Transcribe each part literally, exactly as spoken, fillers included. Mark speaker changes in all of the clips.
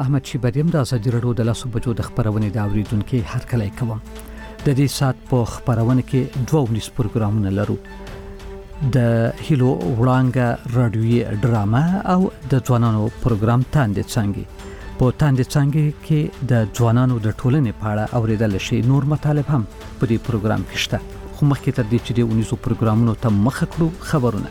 Speaker 1: احمد شیبریم د ازادي راډیو د لاسو بجو د خبرونې د اوریدونکو هرکلی کوم. د دې سات په خبرونه کې دوه ونیس پروګرامونه لرو. د هیلو وړانګه رادیوي ډراما او د ځوانانو پروګرام تاندې څنګه. په تاندې څنګه کې د ځوانانو د ټولنې په اړه اوریدل شي نور مطالب هم په دې پروګرام کې شته. خو مخکې تر دې چې د ونیسو پروګرامونو ته مخه کړو خبرونه.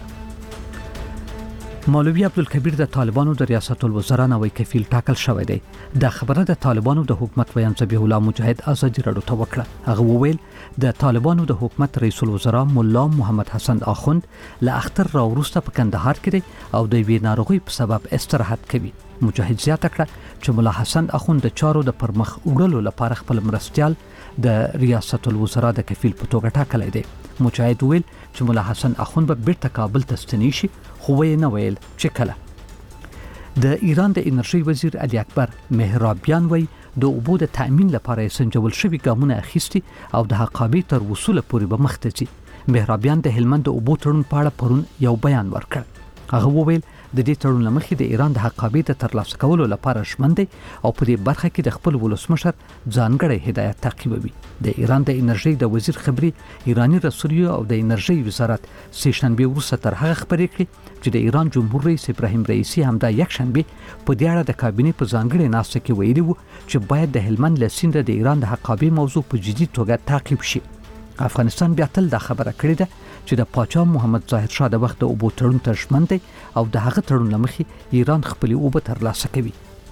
Speaker 1: مولوی عبدالکبیر د طالبانو د ریاست الوزرا نوی کفیل ټاکل شوی دی. دا خبره د طالبانو د حکومت بیان ذبیح الله مجاهد ازادي راډیو ته وکړه. هغه وویل د طالبانو د حکومت رئیس الوزرا مولا محمد حسن اخوند له اختر راوروسته په کندهار کې دی او د وی ناروغي په سبب استراحت کوي. مجاهد زیاته کړه چې مولا حسن اخوند د چارو د پرمخ وړلو لپاره خپل مرستيال د ریاست الوزرا د کفیل په توګه ټاکلی دی. مجاهد ویل چې مولا حسن اخوند به بیرته کابل ته ستنی شي، خو یې نه ویل چې کله. د ایران د انرژي وزیر علي اکبر مهرابیان وی د اوبو د تأمین لپاره سنجول شوی ګامونه اخیستي او د حقابې تر وصول پورې به مخته ځي. مهرابیان د هلمند د اوبو تړون په اړه پرون یو بیان ورکړ. هغه وویل د دې تړون لمخې د ایران د حقابې د ترلاسه کولو لپاره ژمن دی او په دې برخه کې د خپل ولسمشر ځانګړی هدایت تعقیبوي. د ایران د انرژي د وزیر خبري ایرانی رسولیو او د انرژي وزارت سه شنبه وروسته تر هغه خبرې کړې چې د ایران جمهور رئیس ابراهیم رئیسی همدا یک شنبه په دې اړه د کابینې په ځانګړي ناسته کې ویلي وو چې باید د هلمند له سیند د ایران د حقابې موضوع په جدي توګه تعقیب شي. افغانستان بیا تل دا خبره کړې ده چې د پاچا محمد ظاهر شاه د وخت د اوبو تړون ته ژمن دی او د هغه تړون لمخې ایران خپل اوبه ترلاسه کوي.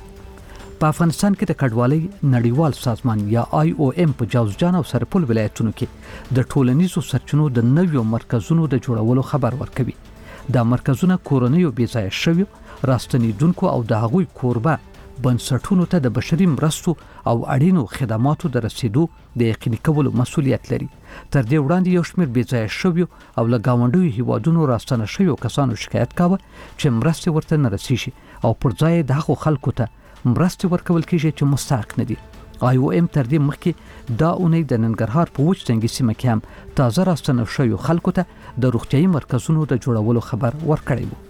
Speaker 1: په افغانستان کې د کډوالۍ نړیوال سازمان یا آی او ام په جوزجان او سرپل ولایتونو کې د ټولنیزو سرچینو د نویو مرکزونو د جوړولو خبر ورکوي. دا مرکزونه کورنیو بې ځایه شویو راستنیدونکو او د هغوی کوربه بنسټونو ته د بشري مرستو او اړینو خدماتو د رسیدو د یقیني کولو مسؤلیت لري. تر دې وړاندې یو شمېر بې ځایه شویو او له ګاونډیو هیوادونو راستنه شویو کسانو شکایت کاوه چې مرستې ورته نه رسیږي او پر ځای د هغو خلکو ته مرستې ورکول کېږي چې مستحق نه دي. آی او ام تر دې مخکې دا اونۍ د ننګرهار په وچ تنګي سیمه کې هم تازه راستنه شویو خلکو ته د روغتیايي مرکزونو د جوړولو خبر ورکړی و.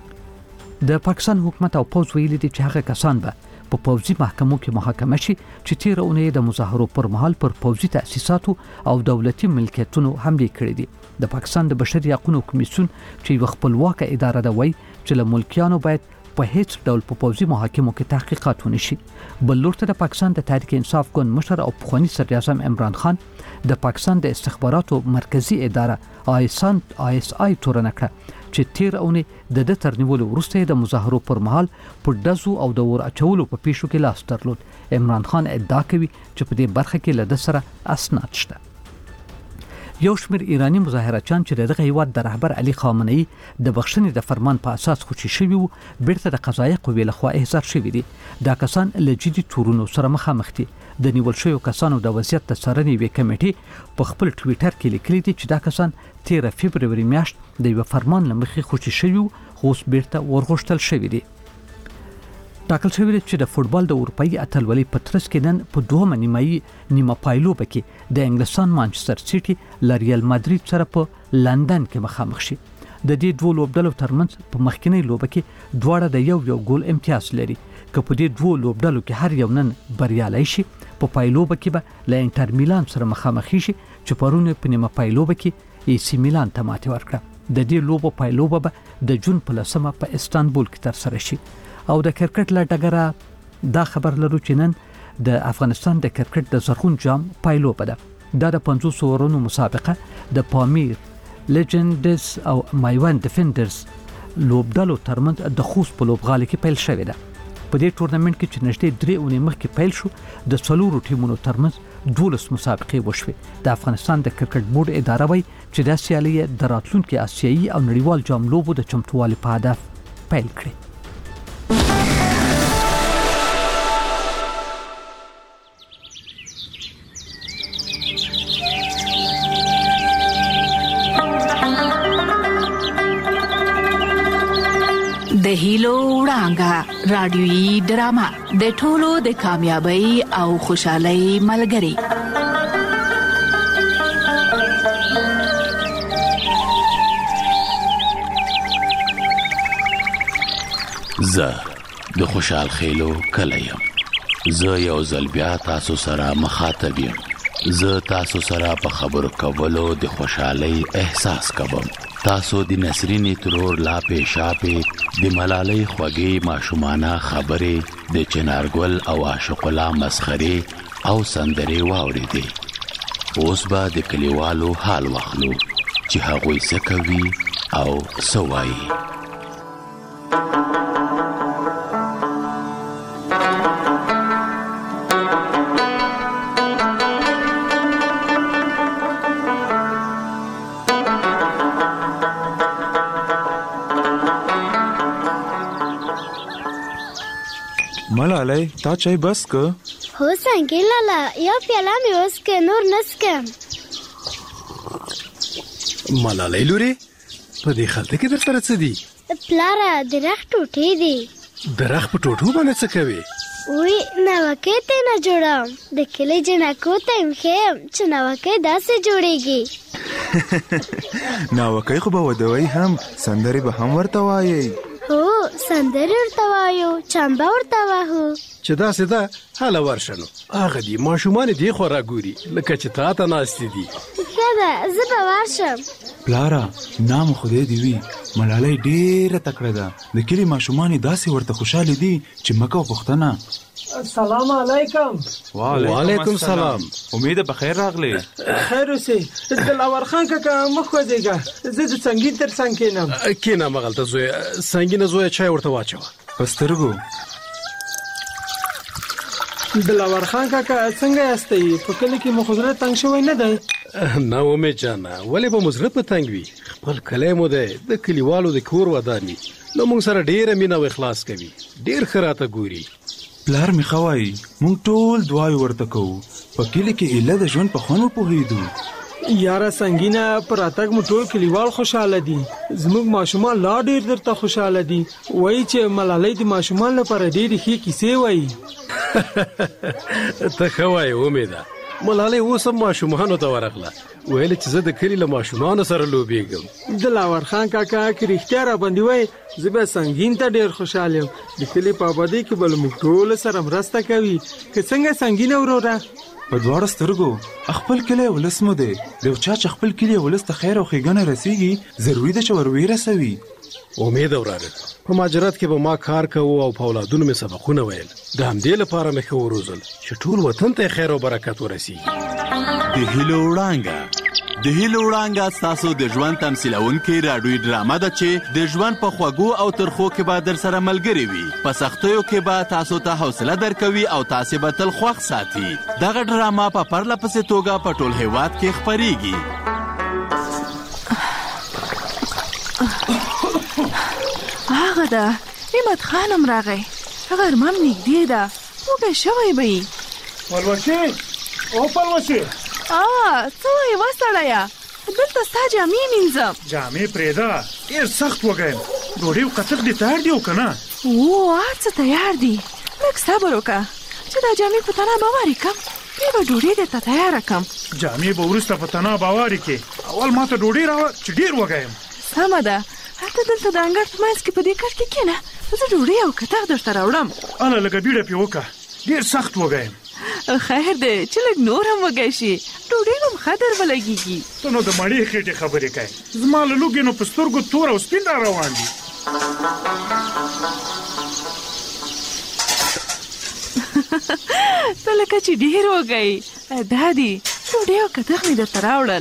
Speaker 1: د پاکستان حکومت او پوز ویلي دي چې هغه کسان به په پوزي محکمو کې محاکمه شي چې تیر اونۍ د مظاهرو پر مهال پر پوزي تأسیساتو او دولتي ملکیتونو حمله کړې دي. د پاکستان د بشري حقوقو کمیسیون چې یو خپلواکه اداره ده وایي چې له ملکیانو باید په هیڅ ډول په پوزي محاکمو کې تحقیقات ونشي. بل لور ته د پاکستان د تحریک انصاف ګوند مشر او پخوانی صدر اعظم عمران خان د پاکستان د استخباراتو مرکزی اداره آی اس آی تورنه کړه چې تیر اونۍ د د ترنیولو وروسته د مظاهرو پر مهال په دزو او د ور اچولو په پیښو کې لاس درلود. عمران خان ادعا کوي چې په دې برخه کې له د سره اسناد شته. یو شمېر ایرانی مظاهرچیان چې دغه هیواد د رهبر علي خامنه‌ای د بخښنې د فرمان په اساس خوشي شوي وو بیرته د قضایي قوې لخوا احضار شوي دي. دا کسان له جدي تورونو سره مخامخ دي. د نیول شویو کسانو د وضعیت د څارنې یوې کمیټې په خپل ټویټر کې لیکلي دي چې دا کسان تیر فبروري میاشت د یو فرمان له مخې خوشي شوي خو اوس بیرته ورغوښتل شوي دي. ټاکل شوی دی چې د فوټبال د اروپایي اتلولۍ په ترڅ کې نن په دوهمه نیمایي نیمه پایلوبه کې د انګلستان مانچستر سیټي له ریال مادرید سره په لندن کې مخامخ شي. د دې دوه لوبډلو ترمنځ په مخکینی لوبه کې دواړه د یو یو ګول امتیاز لري. که په دې دوه لوبډلو کې هر یو نن بریالی شي په پایلوبه کې به له انټر میلان سره مخامخ شي چې پرون په نیمه پایلوبه کې ای سی میلان ته ماتې ورکړه. د دې لوبو پایلوبه به د جون په لسمه په استانبول کې ترسره شي. او د کرکټ له ډګره دا خبر لرو چې نن د افغانستان د کرکټ د زرغون جام پایلوبه ده. دا د پنځوس اورونو مسابقه د پامیر لیجندز او مایوان ډیفندرز لوبډلو ترمنځ د خوست په لوبغالي کې پیل شوې ده. په دې ټورنمنت کې چې نږدې درې اونۍ مخکې پیل شو د څلورو ټیمونو ترمنځ دولس مسابقې وشوې. د افغانستان د کرکټ بورډ اداره وایي چې دا سیالي د راتلونکي آسیایي او نړیوال جام لوبو د چمتووالي په هدف پیل کړي.
Speaker 2: د هیلو وړانګه رادیوي ډراما د ټولو د کامیابی او خوشحالۍ ملګری.
Speaker 3: زه د خوشحال خیلو کلی یم. زه یو ځل بیا تاسو سره مخاطب یم. زه تاسو سره په خبرو کولو د خوشحالۍ احساس کوم. تاسو د نسرین ترور لاپې شاپې د ملالۍ خوږې ماشومانه خبرې د چنارګل او عاشق الله مسخرې او سندرې واورېدې. اوس به د کلیوالو حال واخلو چې هغوی څه کوي او څه وایي.
Speaker 4: ملالۍ تا چای بس که؟
Speaker 5: هو څنګه لالا یو پیاله مې اوس که نور نسکم.
Speaker 6: ملالۍ لورې په دې خلطه کې در سره څه دي؟
Speaker 5: پلاره د رخ ټوټې دي.
Speaker 6: د رخ په ټوټو باندې څه کوې؟
Speaker 5: وی نوکۍ ته نه جوړم د کلي جنکو ته یم ښیم چې نوکۍ داسې جوړیږي.
Speaker 4: ناوکۍ خو به ودوئ هم سندرې به هم ورته وایئ.
Speaker 5: هو سندرې ورته وایو چمبه ورته وهو.
Speaker 6: چې داسې ده هله ورشه نو هغه دي ماشومان دې خوا راګوري لکه چې تا ته ناستې دي.
Speaker 5: ښه ده زه به ورشم.
Speaker 4: پلاره نام خدای دې وي ملالۍ ډېره تکړه ده. د کلي ماشومان داسې ورته خوشحاله دي چې مه کوه پوښتنه.
Speaker 7: السلام علیکم.
Speaker 6: وعلیکم السلام.
Speaker 4: امیده بخیر راغلی.
Speaker 7: خیر اوسې. دلاور خان کاکا مخ وځېږه زه د سنګین تر څنګ کېنم.
Speaker 6: کېنه مغلته زویه سنګینه زویه چای ورته واچوه.
Speaker 4: په سترګو.
Speaker 7: دلاور خان کاکا څنګه یاستئ؟ په کلي کې مو خو زړه تنګ شوی نه دی؟
Speaker 6: نه امید جانه ولې به مو زړه په تنګ وي؟ خپل کلی مو دی د کلیوالو د کور وداني نو موږ سره ډېره مینه او اخلاص کوي. ډېر ښه راته ګوري.
Speaker 4: پلار مې ښه وایي موږ ټول دعاوې ورته کوو. په کلي کې ایله د ژوند په خوند وپوهېدو.
Speaker 7: یاره سنګینه پر راتګ مو ټول کلیوال خوشحاله دي. زموږ ماشومان لا ډېر درته خوشحاله دي. وایي چې ملالۍ د ماشومان لپاره ډېرې ښې کیسې وایي.
Speaker 6: ته ښه وایې امیده. ملالۍ اوس هم ماشومانو ته ورغله ویل چې زه د کلي له ماشومانو سره لوبېږم.
Speaker 7: دلاور خان کاکا که رښتیا راباندې وایي زه به سنګین ته ډېر خوشحال یم. د کلي په ابادۍ کې به له موږ ټولو سره مرسته کوي. که څنګه سنګینه وروره؟
Speaker 4: په دواړو سترګو. خپل کلی ولس مو دی. د یو چا چې خپل کلي ولس ته خیر او ښېګڼه رسیږي ضروري ده چې ور ورسوي.
Speaker 6: امید وراره په مهاجرت کې به ما کار کوو او په اولادونو مې سبقونه ویل. د همدې لپاره مې ښه وروزل چې ټول وطن ته خیر او برکت ورسیږي.
Speaker 3: د هیلو وړانګه د هیلو وړانګه ستاسو د ژوند تمثیلونکې راډیویي ډرامه ده چې د ژوند په خوږو او ترخو کې به در سره ملګرې وي. په سختیو کې به تاسو ته حوصله درکوي او تاسې به تل خوښ ساتي. دغه ډرامه په پرله پسې توګه په ټول هیواد کې خپریږي.
Speaker 2: هغه ده نعمت خانم راغی. غرمه م نږدې ده وږی شوی به یي.
Speaker 8: پلوشې او پلوشې
Speaker 2: څه وایې وسړیه دلته ستا جامې مینځم.
Speaker 8: جامې پرېږده ډېر سخت وږی یم. ډوډۍ او قطق دې تیار دي او که نه؟
Speaker 2: او هر څه تیار دي. لږ صبر وکړه چې دا جامې په تنه باورې کړم بیا به ډوډۍ درته تیاره کړم.
Speaker 8: جامې به وروسته په تنه باورې کړې. اول ما ته ډوډۍ راوړه چې ډېر وږی یم.
Speaker 2: سمه ده هلته دلته د انګړ په منځ کې په دې کټ کې کښېنه زه ډوډۍ او کتغ درته راوړم.
Speaker 8: هله لږه بیړه پې وکړه ډېر سخت وږی یم.
Speaker 2: خیر دی چې لږ نور هم وږی شي ډوډۍ نو م ښه در به لګېږي.
Speaker 8: ته نو د مړې خېټې خبرې کوې. زما له لوږې نو په سترګو تور او سپین را روان دي.
Speaker 2: ته لکه چې ډېر وږی دا دي ډوډۍ او کتغ مې درته راوړل.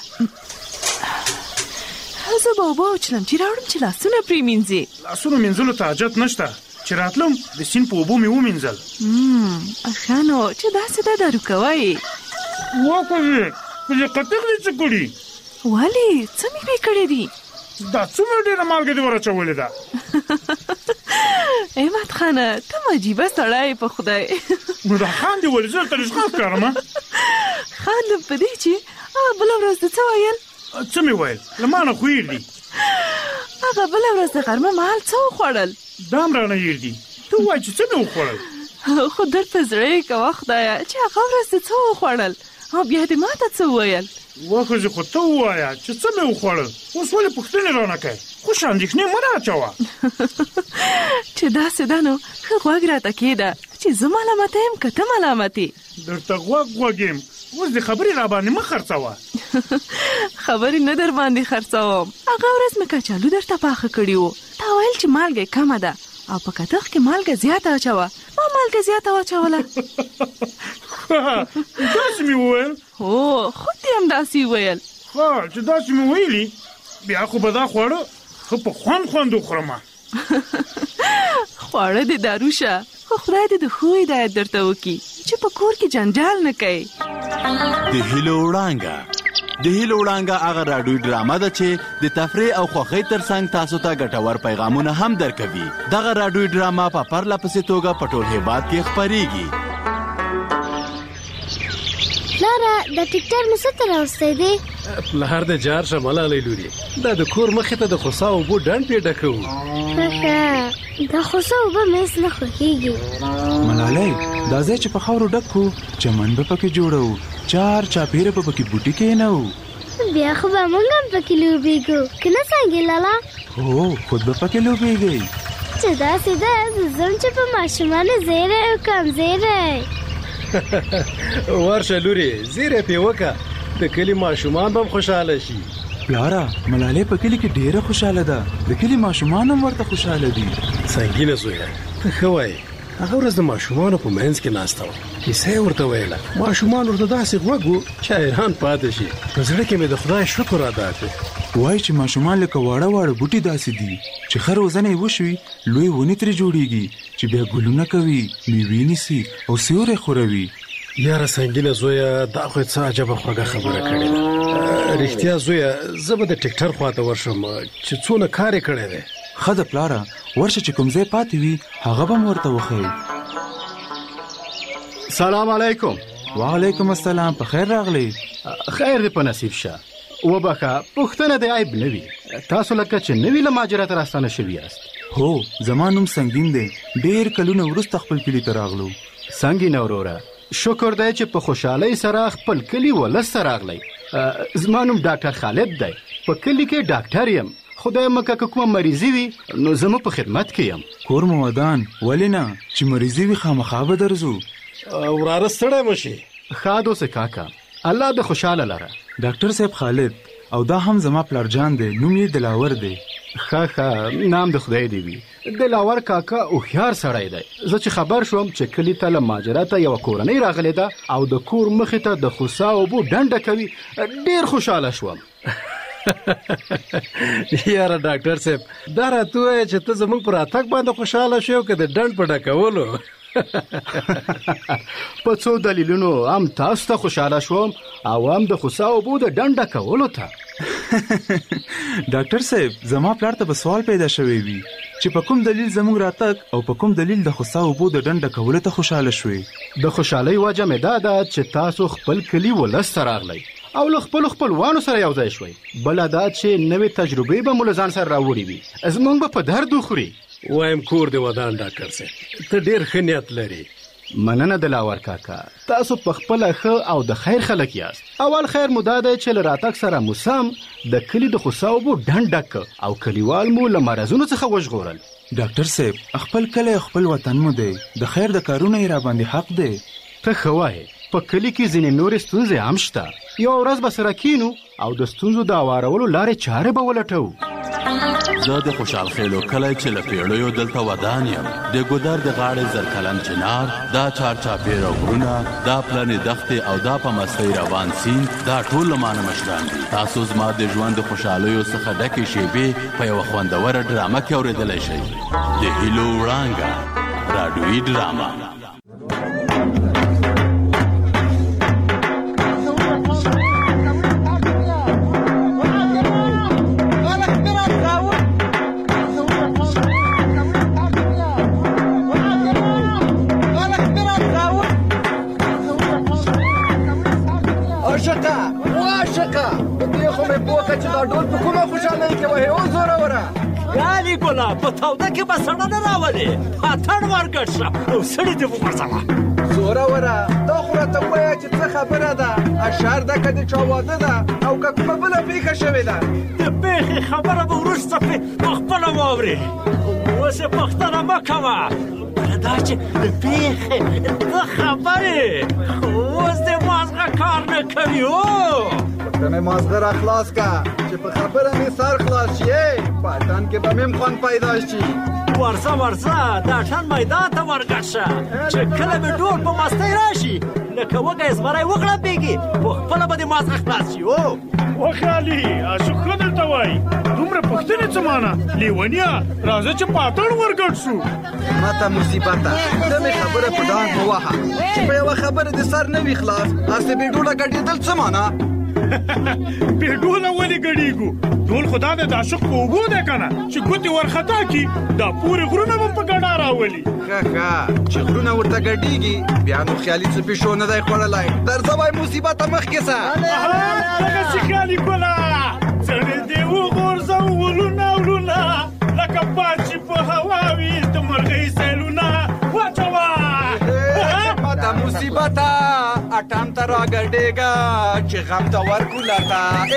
Speaker 2: زه به اوبه وچلم چې راوړم چې لاسونه پرې مینځې.
Speaker 8: لاسونو مینځلو ته حاجت نشته. چې راتلم د سیند په اوبو مې ومینځل.
Speaker 2: ښه نو چې داسې دا دارو کوئ.
Speaker 8: وکړې په دې قطق دې څه کړي؟
Speaker 2: ولې څه مې پې کړي دي؟
Speaker 8: دا څومره ډېره مالګه دې ور اچولې ده.
Speaker 2: احمد خانه ته م عجیبه سړی په خدای.
Speaker 8: نو دا خان دې ولې زه درته رشخه ښکارم؟
Speaker 2: خاندم په دې چې بله ورځ د څه ویل؟
Speaker 8: څه مې ویل؟ له ما نه خو هېر دي.
Speaker 2: هغه بله ورځ د غرمه مهال څه وخوړل؟
Speaker 8: دا هم رانه هېر دي. ته ووایه چې څه مې وخوړل؟
Speaker 2: خو درته زړه یې کوه خدایه چې هغه ورځ د څه وخوړل او بیا دې ماته څه وویل؟
Speaker 8: وخوځې خو ته ووایه چې څه مې وخوړل. اوس ولې پوښتنې رانه کوې؟ خوش اندېښنې مه رااچوه.
Speaker 2: چې داسې ده نو ښه غوږ راته کېږده چې زه ملامته یم که ته ملامت یې.
Speaker 8: درته غوږ غوږ یم. اوس دې خبرې را باندې مه خرڅوه.
Speaker 2: خبرې نه در باندې خرڅوم. هغه ورځ مې کچالو درته پاخه کړي وو، تا ویل چې مالګه کمه ده او په کتغ کې مالګه زیاته اچوه. ما مالګه زیاته واچوله.
Speaker 8: داسې مې وویل؟
Speaker 2: هو خود دې هم داسې وویل.
Speaker 8: ښه چې داسې مې ویلي بیا خو به دا خواړه ښه په خوند خوند وخورمه.
Speaker 2: خواړه دې دارو شه، خو خدای دې د ښو هدایت درته وکړي چې په کور کې جنجال نه کوي.
Speaker 3: د هیلو وړانګه د هیلو وړانګه هغه راډیوي ډرامه ده چې د تفریح او خوښۍ ترڅنګ تاسو ته ګټور پیغامونه هم درکوي. دغه راډیوي ډرامه په پرله پسې توګه په ټول هېواد کې خپرېږي.
Speaker 5: لاره د ټیکټر مو څه ته راوستی دی؟
Speaker 6: پلار د جار شه ملالۍ لورې، دا د کور مخې ته د خوسا اوبو ډنډ پې ډکوو.
Speaker 5: ښه دا خوسا اوبه مې هېڅ نه خوښېږي.
Speaker 4: ملالۍ دا ځای چې په خاورو ډک کړو چمن به پکې جوړوو، چار چاپېره به پکې بوټي کېنوو.
Speaker 5: بیا خو به موږ هم پکې لوبېږو که نه څنګه لالا؟
Speaker 4: هو خود به پکې لوبېږئ.
Speaker 5: چې داسې ده زه ځم چې په ماشومانو زیری وکړم. زیری
Speaker 6: ورشه لورې زیری پې وکړه، د کلي ماشومان به هم خوشحاله شي.
Speaker 4: پلاره ملالۍ په کلي کې ډېره خوشحاله ده، د کلي ماشومان هم ورته خوشحاله دي.
Speaker 6: سنګینه زویه ته ښه وایې. هغه ورځ د ماشومانو په منځ کې ناسته وه، کیسه یې ورته ویله. ماشومان ورته داسې غوږ وو چې حیران پاتې شي. په زړه کې مې د خدای شکر ادا کړ.
Speaker 4: وایي چې ماشومان لکه واړه واړه بوټي داسې دي چې ښه روزنه یې وشوي لوی ونې ترې جوړېږي چې بیا ګلونه کوي، میوې نیسي او سیوری خوروي.
Speaker 6: یاره سنګینه زویه دا خو څه عجبه خوږه خبره کړې ده. رښتیا زویه زه به د ټیکټر خواته ورشم چې څونه کار یې کړی دی.
Speaker 4: ښه ده پلاره ورشه چې کوم ځای پاتې وي هغه به م ورته وښیي.
Speaker 9: سلام علیکم.
Speaker 4: وعلیکم السلام. په خیر راغلی.
Speaker 9: خیر دې په نصیب شه. وبخه پوښتنه دې عیب نه وي. تاسو لکه چې نوي له مهاجرت راستانه شوي یاست.
Speaker 4: هو زما نوم سنګین دی، ډېر کلونه وروسته خپل کلي ته راغلو.
Speaker 9: سنګین وروره شکر دی چې په خوشحالۍ سره خپل کلي ولس ته راغلی. زما نوم ډاکټر خالد دی، په کلي کې ډاکټر یم. خدای مکه که کومه مریضي وي نو زه په خدمت کې یم.
Speaker 4: کور مو ودان ولې نه چې مریضي وي خامخا به درځو.
Speaker 6: وراره ستړی مه شي.
Speaker 9: ښه دوسه کاکا الله د خوشحاله لره.
Speaker 4: ډاکټر صاحب خالد او دا هم زما پلارجان دی، نوم یې دلاور دی.
Speaker 9: ښه ښه نام د خدای دی وي. دلاور کاکا هوښیار سړی دی. زه چې خبر شوم چې کلي ته له مهاجرته یوه کورنۍ راغلې ده او د کور مخې ته د خوسا اوبو ډنډه کوي، ډېر خوشحاله شوم.
Speaker 6: یاره ډاکټر صاحب دا راته ووایه چې ته زموږ په راتګ باندې خوشحاله شوې او که د ډنډ په ډکولو؟
Speaker 9: په څو دلیلونو هم تاسو ته خوشحاله شوم او هم د خوسا اوبو د ډنډ ډکولو ته.
Speaker 4: ډاکټر صاحب زما پلار ته به سوال پیدا شوی وي چې په کوم دلیل زموږ راتګ او په کوم دلیل د خوسا اوبو د ډنډ ډکولو ته خوشحاله شوې.
Speaker 9: د خوشحالۍ وجه مې دا ده چې تاسو خپل کلي ولس ته راغلی او له خپلو خپلوانو سره یو ځای شوئ. بله دا چې نوې تجربې به مو له ځان سره راوړي وي. زموږ به په درد وخوري.
Speaker 6: وایم کور دې ودان ډاکټر صاحب، ته ډېر ښه نیت لري.
Speaker 9: مننه دلاور کاکا، تاسو په خپله ښه او د خیر خلک یاست. اول خیر مو دا دی چې له راتګ سره مو سم د کلي د خوسا اوبو ډنډ ډک او کلیوال مو له مرضونو څخه وژغورل.
Speaker 4: ډاکټر صاحب خپل کلی خپل وطن مو دی، د خیر د کارونه یې راباندې حق دی.
Speaker 9: ته ښه وایې. په کلي کې ځینې نورې ستونزې هم شته. یوه ورځ به سره کینو او د ستونزو د هوارولو لارې چارې به ولټوو.
Speaker 3: زه د خوشحال خیلو کلی چې له پیړیو دلته ودان یم. د ګودر د غاړې زرکلن چنار، دا چار چاپېره غرونه، دا پلنې دښتې او دا په مستۍ روان سیند، دا ټول له مانه مشران دي. تاسو زما د ژوند د خوشحالیو څخه ډکې شیبې په یوه خوندوره ډرامه کې اورېدلی شئ. د هیلو وړانګه راډیوي ډرامه.
Speaker 10: په تاوده کې به سړه نه راولې، اتڼ ورګډ شه او سړي دې وغورځوه. زوره وره دا خو راته ووایه چې څه خبره ده اشر ده که د چا واده ده او که کومه بله پېښه شوې ده
Speaker 11: د پېښې خبره به وروسته په خپله واورې اوس یې پوښتنه مه کوه بله دا چې د پېښې ته خبرې خو اوس د مازغه کار نه کوي هو
Speaker 10: پوښتنې مازغه را خلاص که چې په خبره مې سر خلاص شي په اټن کې به مې خوند پیدا شي
Speaker 11: ورځه ورځه د اټن میدان ته ورګډ شه چې کله مې ډول په مستۍ راشي لکه وږی زمری وغړمبېږي په خپله به د مازغه خلاص شي هو
Speaker 8: وخالي اشوک ښه درته وایي دومره پوښتنې څه مانه لیونیه راځه چې په اتڼ ورګډ شو
Speaker 10: ماته مصیبته ته مې خبره په ډانګ ووهه چې په یوه خبره د سر نه وي خلاص هسې بې ډوله ګډېدل څه مانه
Speaker 8: بې ډوله ولې ګډېږو ډول خو دا د عاشق په اوبو دی که نه چې ګوتې ورخطا کي دا پورې غرونه به په ګډا راولي
Speaker 10: ښه ښه چې غرونه ورته ګډېږي بیا نو خیالي څه پیشو نه دی خوړلی درځه وای مصیبته مخکې سه
Speaker 8: دغسې خیالي ګله څڼې دې وغورځه ولونه ولونه لکه باد چې په هوا وي د مرغۍ سیلونه واچوه
Speaker 10: ماته مصیبته اټن ته راګډېږه چې غم ته ورکولته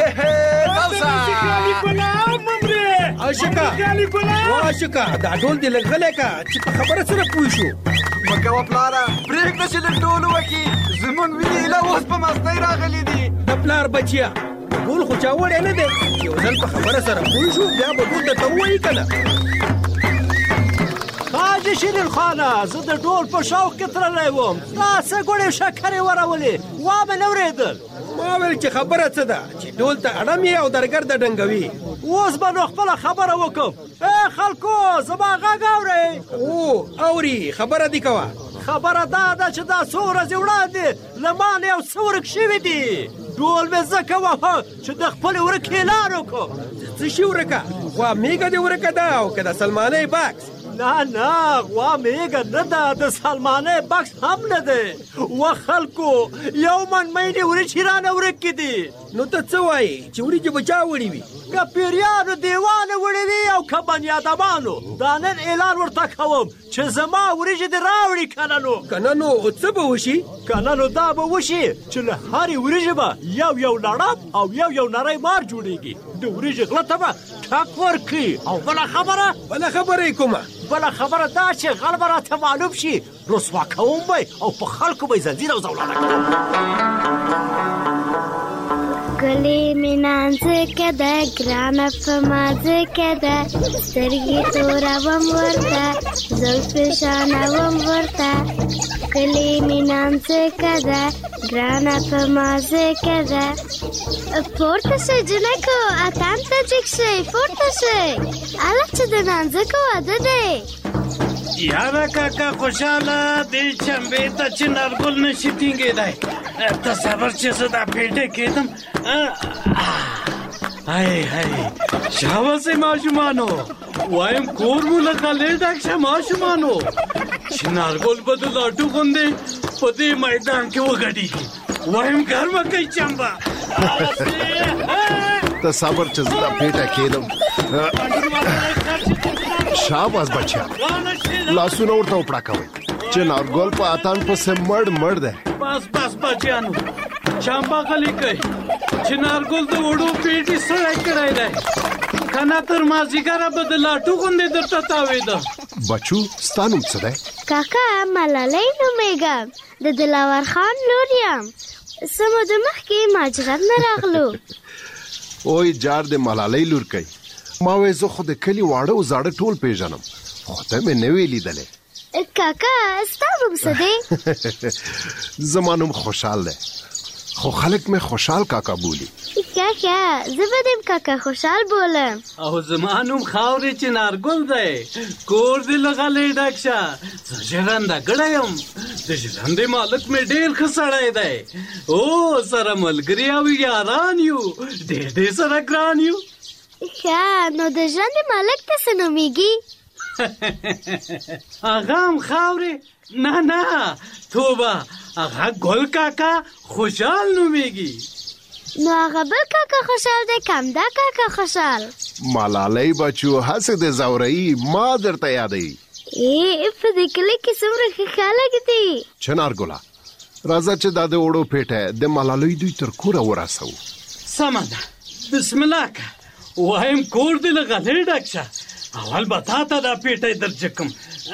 Speaker 6: عاشقه عاشقه دا ډول دې لږ غلی که چې په خبره سره پوه شو
Speaker 10: مه کوه پلاره پرېږده چې لږ ډول وکړي زموږ وینې ایله اوس په مستۍ راغلي دي
Speaker 6: د پلار بچیه ډول خو چا وړی نه دی یو ځل په خبره سره پوه شو بیا به ډول درته ووایي که نه
Speaker 11: حاجي شیرین خانه زه د ډول په شوق کې تللی وم دا څه ګوړې شکرې ورولې وا مې نه اورېدل
Speaker 6: ما ویل چې خبره څه ده چې ډول ته اړم یې او درګر د ډنګوي
Speaker 11: اوس به نو خپله خبره وکړم ای خلکو زما غږ اورئ
Speaker 6: او اوري خبره دې کوه
Speaker 11: خبره دا ده چې دا څو ورځې وړاندې له ما نه یو څه ورک شوي دي ډول مې ځکه وهه چې د خپلې ورک اعلان وکړو
Speaker 6: څه شي ورکه غوا میږه دې ورکه ده او که د سلمانۍ بکس
Speaker 11: نه نه غوا میږه نه ده د سلمانۍ بکس هم نه دی و خلکو یو من مینې وریجې رانه ورکې دي
Speaker 6: نو ته څه وایې چې وریجې به چا وړي وي
Speaker 11: که پیریانو دیوانه وړي وي او که بنیادمانو دا نن اعلان ورته کوم چې زما وریجې دې راوړي که نه نو
Speaker 6: که نه نو څه به وشي
Speaker 11: که نه نو دا به وشي چې له هرې وریجې به یو یو لړم او یو یو نری مار جوړېږي د وریجې غله ته به ټک ورکړي او بله خبره
Speaker 6: بله خبره یې کومه
Speaker 11: بله خبره دا چې غل به راته معلوم شي رسوا کوم به او په خلکو به یې زنځیر او زولانه کوم
Speaker 5: ګلې مې نازکه ده ګرانه په مازکه ده سترګې تورول ورته زلفې شانول ورته ګلې مې نازکه ده ګرانه په مازکه ده پورته شئ جنکو اتڼ ته جګ شئ پورته شئ هلک چې د نازکو واده دی
Speaker 12: یاره کاکا خوشحاله دې چمبې ته چې نرګل نشي ټینګېدی تصور چې زه دا پیټه کېدم هی هی شاباسې ماشومانو وایم کور مو له خلې ډک شه ماشومانو چې نرګل به د لاټو غوندې په دې میدان کې وګډېږي وایم ګرمه کوي چمبه
Speaker 13: ته صبر چې زه دا پیټه کېدم شاباس بچیا لاسونه ورته وپړه کوئ چې نارګل په اتڼ پسې مړ مړ دی
Speaker 12: بس بس بچیانو چمبا غلی کوي چې نارګل د وړو پیټې سړی کړی دی که نه تر مازدیګره به د لاټو غوندې درته تاوېده
Speaker 13: بچو ستا نوم څه دی
Speaker 5: کاکا ملالۍ نومېږم د دلاور خان لور یم څه موده مخکې مهاجرت نه راغلو
Speaker 13: اوی جار د ملالۍ لور کوي ما وې زه خو د کلي واړه او زاړه ټول پیژنم خو ته مې نه وې لیدلی
Speaker 5: کاکا ستا نوم څه دی
Speaker 13: زما نوم خوشحال دی خو خلک مې خوشحال کاکا بولي
Speaker 5: ښه ښه زه به دې کاکا خوشحال بولم
Speaker 12: او زما نوم خاورې چې نارګل دی کور دې له غلې ډک شه زه ژرنده ګړی یم د ژرندې مالک مې ډېر ښه سړی دی او سره ملګري او یاران یو ډېر ډېر سره ګران یو
Speaker 5: ښه نو د ژرندې مالک ته څه نومېږي
Speaker 12: هغه هم خاورې نه نه توبه هغه ګل کاکا خوشحال نومېږي
Speaker 5: نو هغه بل کاکا خوشحال دی کم دا کاکا خوشحال
Speaker 13: ملالۍ بچو هسې د زورئی ما درته یادوي
Speaker 5: ای په دې کلی کې څومره ښه خلک دي.
Speaker 13: چنارګله راځه چې دا د اوړو پیټه د ملالۍ دوی تر کوره ورسو.
Speaker 12: سمه ده، بسم الله که وایم کور دې له غلې ډک شه. اول به تا ته دا پیټی درجه کړم.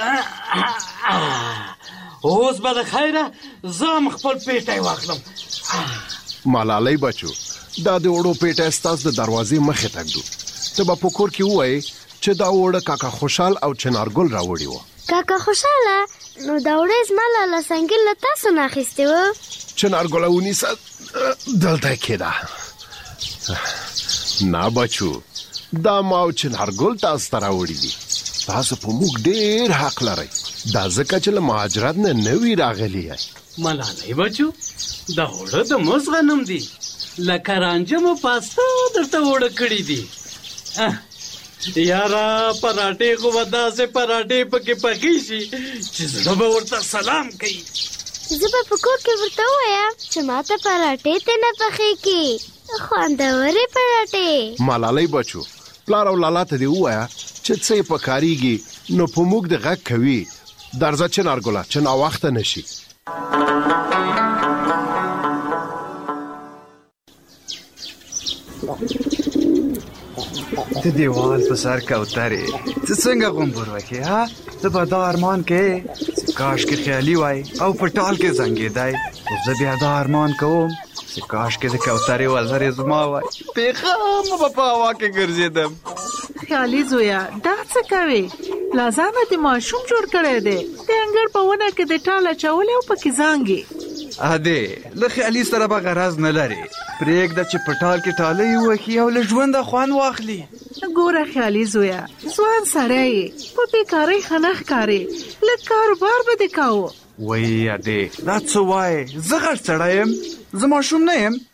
Speaker 12: اوس به د خیره زه هم خپل پیټی واخلم.
Speaker 13: ملالۍ بچو دا د اوړو پیټه ستاسو د دروازې مخې ته ږدو. ته به په کور کې ووایې چې دا اوړه کاکا خوشحال او چنارګل راوړي وو.
Speaker 5: کاکا خوشحاله نو دا اوړه زما لاله سنګل له تاسو نه اخیستې وه.
Speaker 13: چنارګله ونیسه دلته کېده. نه بچو دا ما او چنارګل تاسو ته راوړي دي. تاسو په موږ ډېر حق لرئ، دا ځکه چې له مهاجرت نه نوي راغلي یئ.
Speaker 12: ملالۍ بچو دا اوړه د مز غنم دي، لکه رانجه مو پاسته درته اوړه کړي دي. یاره پراټې خو به داسې پراټې پکې پخې شي چې زړه به ورته سلام کوي.
Speaker 5: زه به په کور کې ورته ووایم چې ما ته پراټې ته نه پخېږي، خوندورې پراټې.
Speaker 13: ملالۍ بچو پلار او لالا ته دې ووایه چې څه یې پکارېږي نو په موږ د غږ کوي. درځه چنارګله چې ناوخته نه شي.
Speaker 10: د دیوال په سر کوترې ته څنګه غومبور وکې ها؟ ته به دا ارمان کې کاش کې خیالي وای او په ټال کې زنګېدی. خو زه بیا دا ارمان کوم چې کاش کې د کوترې وزرې زما وای، پیغامه به په هوا کې ګرځېدم.
Speaker 2: خیالي زویا دا څه کوې؟ لازمه د ماشوم جوړ کړی دی، د انګړ په ونه کې د ټال اچولی او پکې زانګې.
Speaker 10: ادې له خیالي سره به غرض نه لري، پرېږده چې په ټال کې ټالۍ ووهي او له ژونده خوند واخلي.
Speaker 2: ګوره خیالي زویا ځوان سړی یې، په بېکارۍ ښه نه ښکارې، لږ کاروبار به دې کوو.
Speaker 10: وایي ادې دا څه وایې؟ زه غټ سړی یم، زه ماشوم نه یم.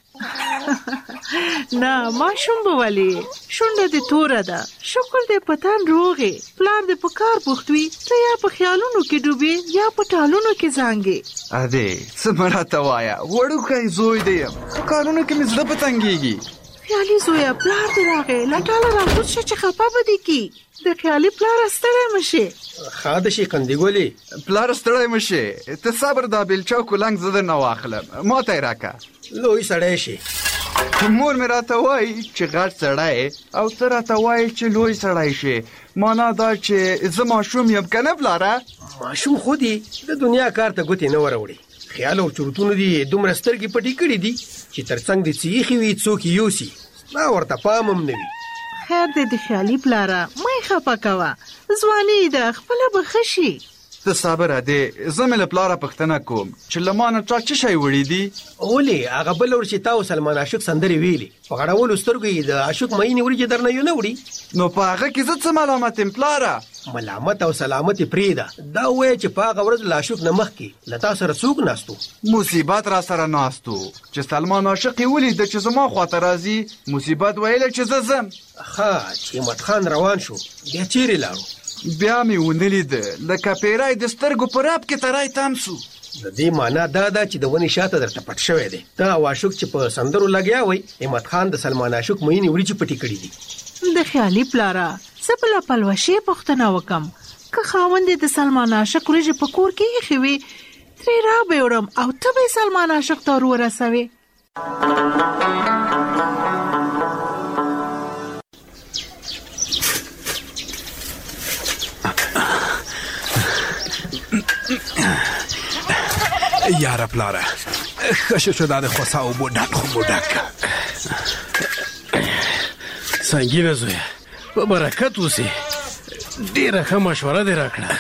Speaker 2: نه ماشوم به ولې، شونډه دې توره ده، شکر دې په تن روغې، پلار دې په کار بوخت وي، ته یا په خیالونو کې ډوبې یا په ټالونو کې زانګې.
Speaker 10: ادې څه مه راته وایه، وړوکی زوی دی یم، په کارونو کې مې زړه په تنګېږي.
Speaker 2: خیالي زویا پلار دې راغی، له ټاله راکوز شه چې خفه به دې کي. د خیالي پلاره ستړی مه شې.
Speaker 6: ښه ده شي قندګلې
Speaker 10: پلاره ستړی مه شې، ته صبر دا بیلچه او کولنګ زه درنه واخلم، ما ته یې راکړه.
Speaker 6: لوی سړی شي.
Speaker 10: مور مې راته وایي چې غټ سړی او ته راته وایي چې لوی سړی شي. معنا دا چې زه ماشوم یم که نه پلاره؟
Speaker 6: ماشوم خو دي د دنیا کار ته ګوتې نه وروړي. خیال او چورتونو دي دومره سترګې پټې کړي دي چې تر څنګ دې څه ایښې وي څوک یې یوسي، دا ورته پام هم نه وي.
Speaker 2: خیر دې د خیالي پلاره مه یې خفه کوه، ځواني ده خپله به ښه شي.
Speaker 10: ته صبر ادې، زه مې له پلاره پوښتنه کوم چې له ما نه چا څه شی وړي دي؟
Speaker 6: ولې هغه بل ور چې تا او سلمان عاشق سندرې ویلې، په غړولو سترګو یې د عاشق مینې وریجې درنه یو نه وړي.
Speaker 10: نو په هغه کې زه څه ملامت یم پلاره؟
Speaker 6: ملامت او سلامت یې پرېږده، دا ووایه چې په هغه ورځ له عاشق نه مخکې له تا سره څوک ناستو؟
Speaker 10: مصیبت را سره ناستو چې سلمان عاشق یې ولیده چې زما خواته راځي، مصیبت ویله چې زه ځم.
Speaker 6: ښه چې همت خان روان شو بیا چیرې لاړو؟
Speaker 10: بیا مې ونه لیده، لکه پیری د سترګو په راب کې تری تم سو.
Speaker 6: د دې معنا دا ده چې د ونې شاته درته پټ شوی دی. ته او عاشق چې په سندرو لګیا وئ، همت خان د سلمان عاشق مینې وریجې پټې کړي دي.
Speaker 2: د خیالي پلاره زه به له پلوشې پوښتنه وکم، که خاوند یې د سلمان عاشق وریجې په کور کې ایښې وي، ترې را به یې وړم او ته به یې سلمان عاشق ته ور ورسوې.
Speaker 14: یاره پلاره ښه شو دا د خوسا اوبو ډک خو مو ډک.
Speaker 6: سنګینه زویه په برکت اوسې، ډېره ښه مشوره دې راکړه.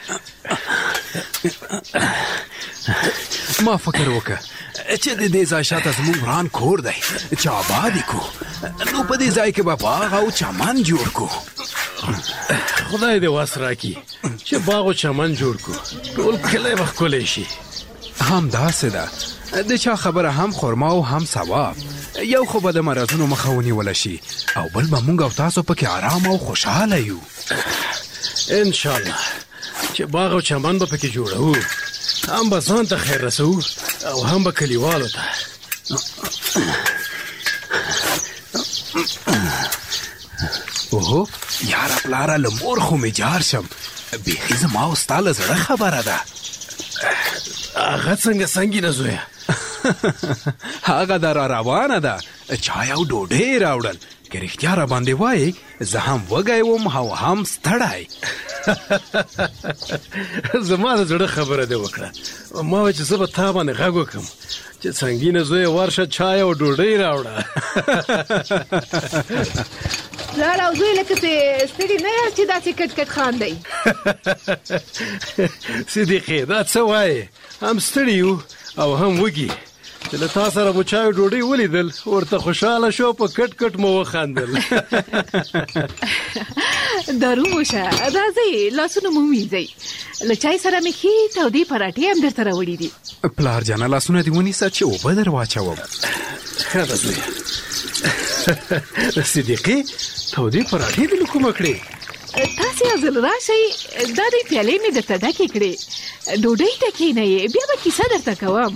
Speaker 14: ما فکر وکړه چې د دې ځای شاته زموږ وران کور دی چې آباد یې کو، نو په دې ځای کې به باغ او چمن جوړ کو.
Speaker 6: خدای دې وس راکړي چې باغ او چمن جوړ کو، ټول کلی به ښکلی شي.
Speaker 14: هم داسې ده، د چا خبره هم خرما او هم ثواب. یو خو به د مرضونو مخه ونیوله شي او بل به مونږ او تاسو پکې آرام او خوشحاله یو.
Speaker 6: انشاءالله چې باغ او چمن به پکې جوړو، هم به ځان ته خیر رسو او هم به کلیوالو ته.
Speaker 14: اوهو یاره پلاره له مور خو مې جار شم، بیخي زما او ستا له زړه خبره ده.
Speaker 6: هغه څنګه سنګینه زویه؟
Speaker 14: هغه د را روانه ده، چای او ډوډۍ راوړل. که رښتیا را باندې وایي زه هم وږی وم او هم ستړی.
Speaker 6: زما د زړه خبره دې وکړه. ما وایي چې زه به تا باندې غږ وکړم چې سنګینه زویه ورشه چای او ډوډۍ راوړه.
Speaker 2: پلار او زوی لکه ستړي نه یاست چې داسې کټ کټ خاندئ؟
Speaker 6: صدیقې دا څه وایې؟ هم ستړي یو او هم وږي. چې له تا سره مو چای ډوډۍ ولیدل ورته خوشحاله شو، په کټ کټ مو وخندل.
Speaker 2: دارو موشه راځئ لاسونه مو وینځئ. له چای سره مې ښې تودې پراټې هم درته راوړي دي.
Speaker 14: پلار جانه لاسونه دې ونیسه چې اوبه در واچوم.
Speaker 6: ښه ده زویه. صدیقې تودې پراټې دې له کومه کړې؟
Speaker 2: تاسې یو ځل راشئ، دا دې پیالې مې درته ډکې کړې. ډوډۍ ته کښېنئ، بیا به کیسه درته کوم.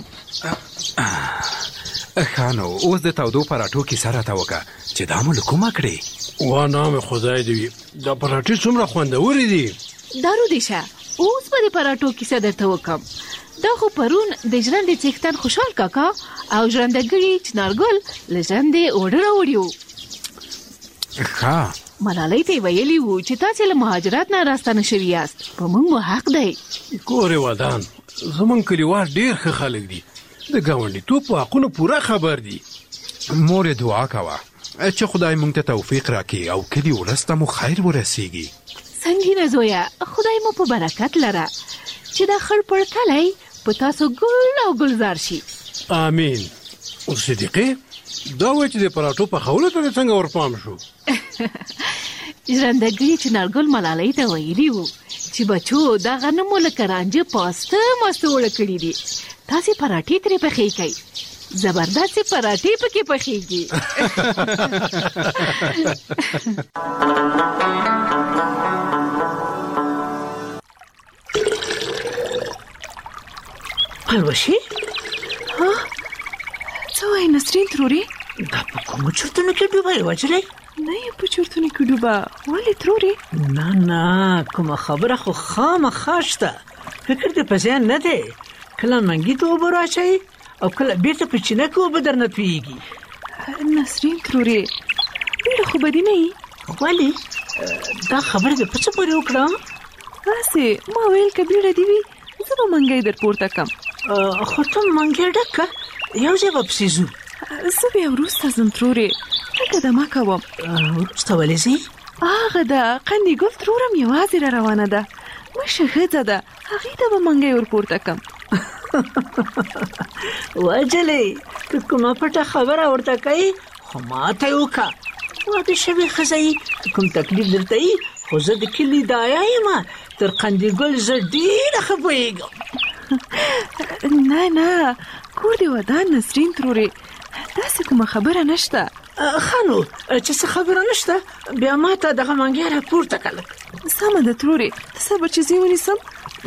Speaker 14: ښه نو اوس د تودو پراټو کیسه راته وکړه چې دا مو له کومه کړې؟
Speaker 6: وا نام خدای دې وي، دا پراټې څومره خوندورې دي.
Speaker 2: دارو دې شه، اوس به د پراټو کیسه درته وکړم. دا خو پرون د ژرندې څښتن خوشحال کاکا او ژرندګړي چنارګل له ژرندې اوړه راوړي وو.
Speaker 14: ښه
Speaker 2: ملالۍ ته یې ویلي وو چې تاسې له مهاجرت نه راستانه شوي یاست، په موږ مو حق دی.
Speaker 6: ګورې ودان، زموږ کلیوال ډېر ښه خلک دي، د ګاونډیتوب په حقونو پوره خبر دي.
Speaker 14: مور یې دعا کوه چې خدای موږ ته توفیق راکړي او کلي ولس ته مو خیر ورسیږي.
Speaker 2: سنګینه زویه، خدای مو په برکت لره چې دا خړ پړ کلی په تاسو ګل او ګلزار شي.
Speaker 6: آمین. صدیقې دا وایي چې د پراټو پخولو ته څنګه ورپام شو؟
Speaker 2: ژرندګړي چنارګل ملالۍ ته ویلي وو چې بچو دا غنمو لکه رانجه پاسته ماسته وړه کړي دي، تاسې پراټې ترې پخې کړئ، زبردستې پراټې پکې پخېږي.
Speaker 11: پلوشي
Speaker 2: ها څه وایي نسرین ترورې؟
Speaker 11: دا په کومو چرتونو کې ډوبه یې وجلې؟
Speaker 2: نه یې په چرتونو کې ډوبه. ولې ترورې؟
Speaker 11: نه نه کومه خبره خو خامخا شته، فکر دې په ذهن نه دی. کله منګي ته اوبه راچوي او کله بیرته په چینه کې اوبه درنه تویېږي.
Speaker 2: نسرین ترورې بیړه خو بدي نه وي.
Speaker 11: ولې دا خبره دې په څه پورې وکړه؟
Speaker 2: هسې ما ویل که بیړه دې وي زه به منګی در پورته کړم.
Speaker 11: خو ته منګی ډک کړه، یو ځای به پسې ځو.
Speaker 2: زه بیا وروسته ځم ترورې، لږه دمه کوم.
Speaker 11: وروسته ولې ځې؟
Speaker 2: هغه ده قندي ګل ترورم یوازې را روانه ده، مشه ښځه ده، هغې ته به منګی ور پورته کړم.
Speaker 11: وجلې که کومه پټه خبره ورته کوي خو ماته یې وکړه. واده شوې ښځه یې، کوم تکلیف درته یي، خو زه د کلي دایا یم، تر قندي ګل زه ډېره ښه پوهېږم.
Speaker 2: نه نه کور دې ودان نسرین ترورې، داسې کومه خبره نشته.
Speaker 11: ښه نو چې څه خبره نشته بیا ما ته دغه منګی را پورته کړه.
Speaker 2: سمه ده ترورې، ته صبر چې زه ونیسم.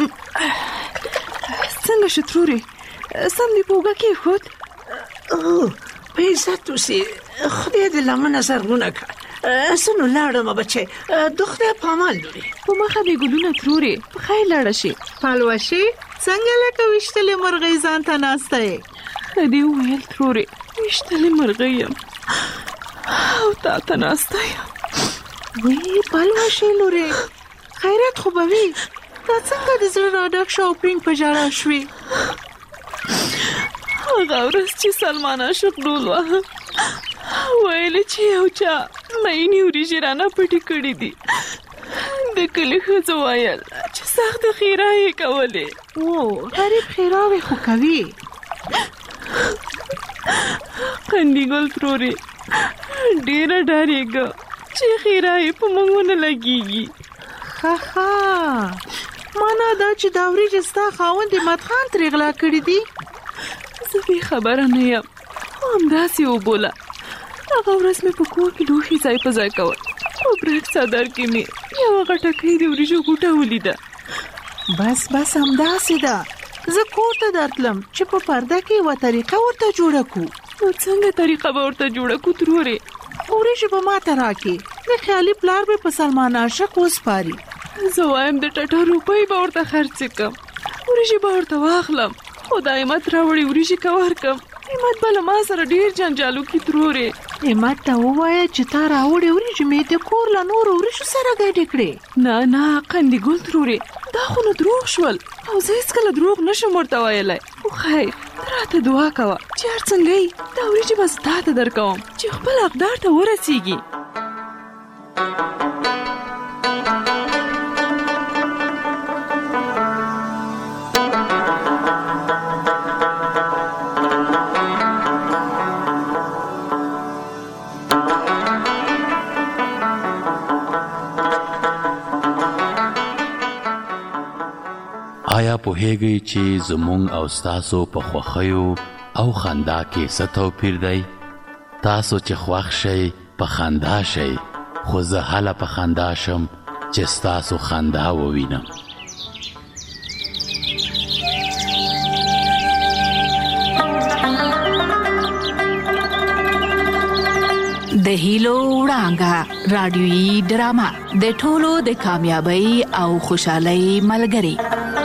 Speaker 2: څنګه شو ترورې؟ سم دې په اوږه کېښود؟
Speaker 11: په عزت اوسې، خدای دې لمنه زرغونه کړه. زه نو لاړم بچی، د خدای په امان لورې.
Speaker 2: په مخه دې ګلونه ترورې، په خیر لاړه شي.
Speaker 15: پلوشي څنګه لکه ویشتلې مرغۍ ځان ته ناسته یې؟
Speaker 2: ښه دې وویل ترورې، ویشتلې مرغۍ یم او تا ته ناسته یم.
Speaker 15: وی پلوشي لورې، خیرات خو به وي، دا څنګه د زړه راډک شو او پینګ په ژړا شوې؟
Speaker 2: هغه ورځ چې سلمان عاشق ډول واهه، ویل چې یو چا مینې وریجې رانه پټې کړې دي. د کلي ښځو ویل چې سخته ښېرا یې کولې.
Speaker 15: او غریب ښېراوې خو کوي.
Speaker 2: قندي ګل ترورې ډېره ډارېږه چې ښېرا یې په موږ ونه لګېږي.
Speaker 15: ښه ښه مانا دا چې دا وریجې ستا خاوند عماد خان ترې غلا کړي دي؟
Speaker 2: زه بې خبره نه یم، خو همداسې وبوله. هغه ورځ مې په کور کې لوښي ځای په ځای کول، په برګ څادر کې مې یوه غټکۍ د وریجو ګوټه ولیده.
Speaker 15: بس بس همداسې ده، زه کور ته درتلم چې په پرده کې یوه طریقه ورته جوړه کړو.
Speaker 2: نو څنګه طریقه به ورته جوړه کړو ترورې؟
Speaker 15: وریجې به ما ته راکړې، د خیالي پلار به په سلمان عاشق وسپاري، زه وایم د ټټه روپۍ به ورته خرڅې کړم، وریجې به ورته واخلم، خو دا همت راوړي وریجې که ورکړم. همت به له ما سره ډېر جنجال وکړي ترورې.
Speaker 2: همت ته ووایه چې تا راوړې وریجې مې د کور له نورو وریجو سره ګډې کړې.
Speaker 15: نه نه قندي ګل ترورې، دا خو نو دروغ شول او زه هېڅکله دروغ نشم ورته ویلی. خو خیر ته راته دعا کوه چې هر څنګه یې دا وریجې به زه تا ته درکوم چې خپل حقدار ته ورسیږي.
Speaker 3: آیا پوهیږئ چې زموږ او ستاسو په خوښیو او خندا کې څه توپیر دی؟ تاسو چې خوښ شئ په خندا شئ، خو زه هله په خندا شم چې ستاسو خندا ووینم.
Speaker 16: د هیلو وړانګه رادیویي ډرامه د ټولو د کامیابی او خوشحالۍ ملګری.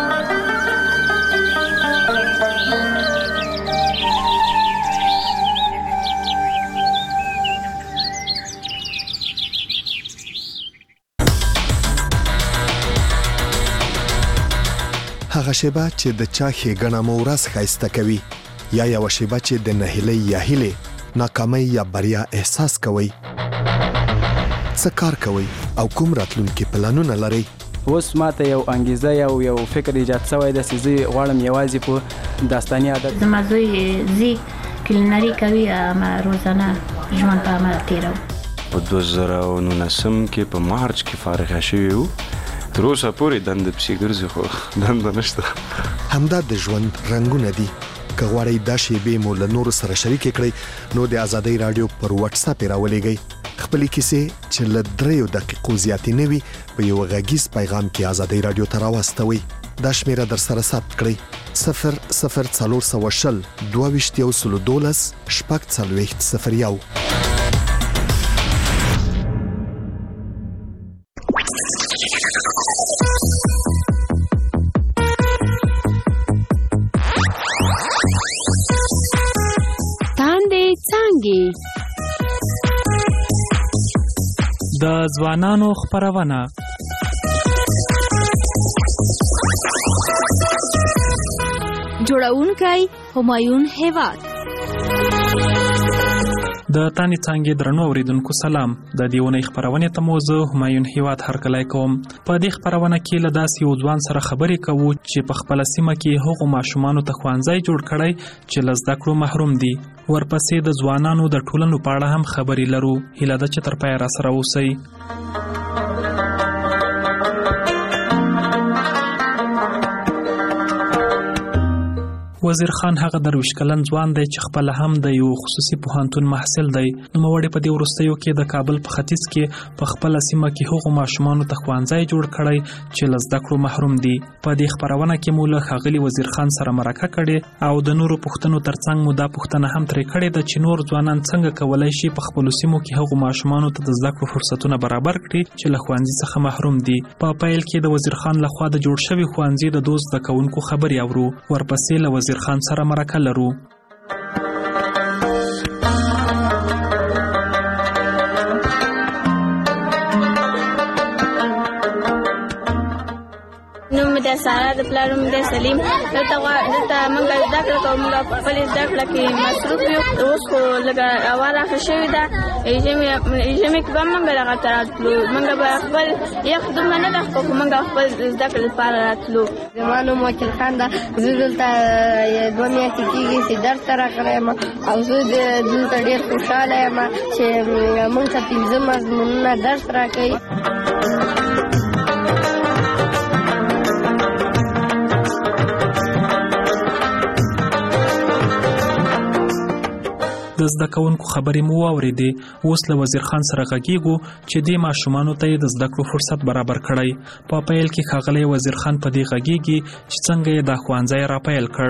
Speaker 13: هغه شیبه چې د چا ښېګڼه مو ورځ ښایسته کوي، یا یوه شیبه چې د نهیلۍ یا هیلې ناکامۍ یا بریا احساس کوئ. څه کار کوئ او کوم راتلونکي پلانونه لرئ؟
Speaker 17: اوس ماته یو انګیزه یو یو فکر ایجاد شوی دی چې زه غواړم یوازې په داستاني عادت
Speaker 18: زما زوی زی کلینري کوي، ما روزانه ژوند په عمل تېروم.
Speaker 19: په دوه زره او نولسم کې په مارچ کې فارغه شوي وو، تر اوسه پورې دنده پسې ګرځي خو دنده نشته.
Speaker 13: همدا د ژوند رنګونه دي. که غواړئ دا شیبې مو له نورو سره شریکې کړئ نو د ازادۍ راډیو پر واتس اپ یې راولېږئ. خپلې کیسې چې له دریو دقیقو زیاتې نه وي په یو غږیز پیغام کې ازادۍ راډیو ته راواستوئ. دا شمیره در سره ثبت کړئ: صفر صفر څلور سوه شل دوه ویشت یو سلو دولس شپږ څلوېښت صفر یو.
Speaker 20: د ځوانانو خپرونه
Speaker 21: جوړونکی همایون هیواد.
Speaker 20: د تانې څانګې درنو اوریدونکو سلام. د دې اونۍ خپرونې ته مو زه همایون هیواد هرکلی کوم. په دې خپرونه کې له داسې یو ځوان سره خبرې کوو چې په خپله سیمه کې هغو ماشومانو ته ښوونځی جوړ کړی چې له زده کړو محروم دي. ورپسې د ځوانانو د ټولنو په اړه هم خبرې لرو. هیله ده چې تر پایه راسره اوسئ. وزیر خان هغه درویش کلن ځوان دی چې خپله هم د یو خصوصي پوهنتون محصل دی. نوموړی په دې وروستیو کې د کابل په ختیځ کې په خپله سیمه کې هغو ماشومانو ته ښوونځی جوړ کړی چې له زده کړو محروم دي. په دې خپرونه کې مو له ښاغلي وزیر خان سره مرکه کړې او د نورو پوښتنو ترڅنګ مو دا پوښتنه هم ترې کړې ده چې نور ځوانان څنګه کولی شي په خپلو سیمو کې هغو ماشومانو ته د زده کړو فرصتونه برابر کړي چې له ښوونځي څخه محروم دي. په پیل کې د وزیر خان لخوا د جوړ شوي ښوونځي د دوست زده کوونکو خبرې اورو. ورپسې له وزیر خان سره مرکه لرو.
Speaker 5: نوم د سارا د پلار نوم د سلیم. دلته دلته موږ زده کړه کوو، موږ په خپلې زده کړه کې مصروف یو. اوس خو لږه هوا راښه شوې ده، ژمي ژمي کې به موږ دغه ته راتلو. موږ به خپل یخ دومره نه ده خو موږ خپل زده کړې لپاره راتلو.
Speaker 22: زما نوم وکیل خان ده. زه دلته دوه میاشتې کېږي چې درس ته راغلی یم او زه دلته ډېر خوشحاله یم چې موږ ته پنځه مضمونونه درس راکوي.
Speaker 20: د زده کوونکو خبرې مو واورېدې. اوس له وزیر خان سره غږیږو چې دې ماشومانو ته یې د زده کړو فرصت برابر کړی. په پیل کې ښاغلی وزیر خان په دې غږیږي چې څنګه یې دا ښوونځی راپیل کړ.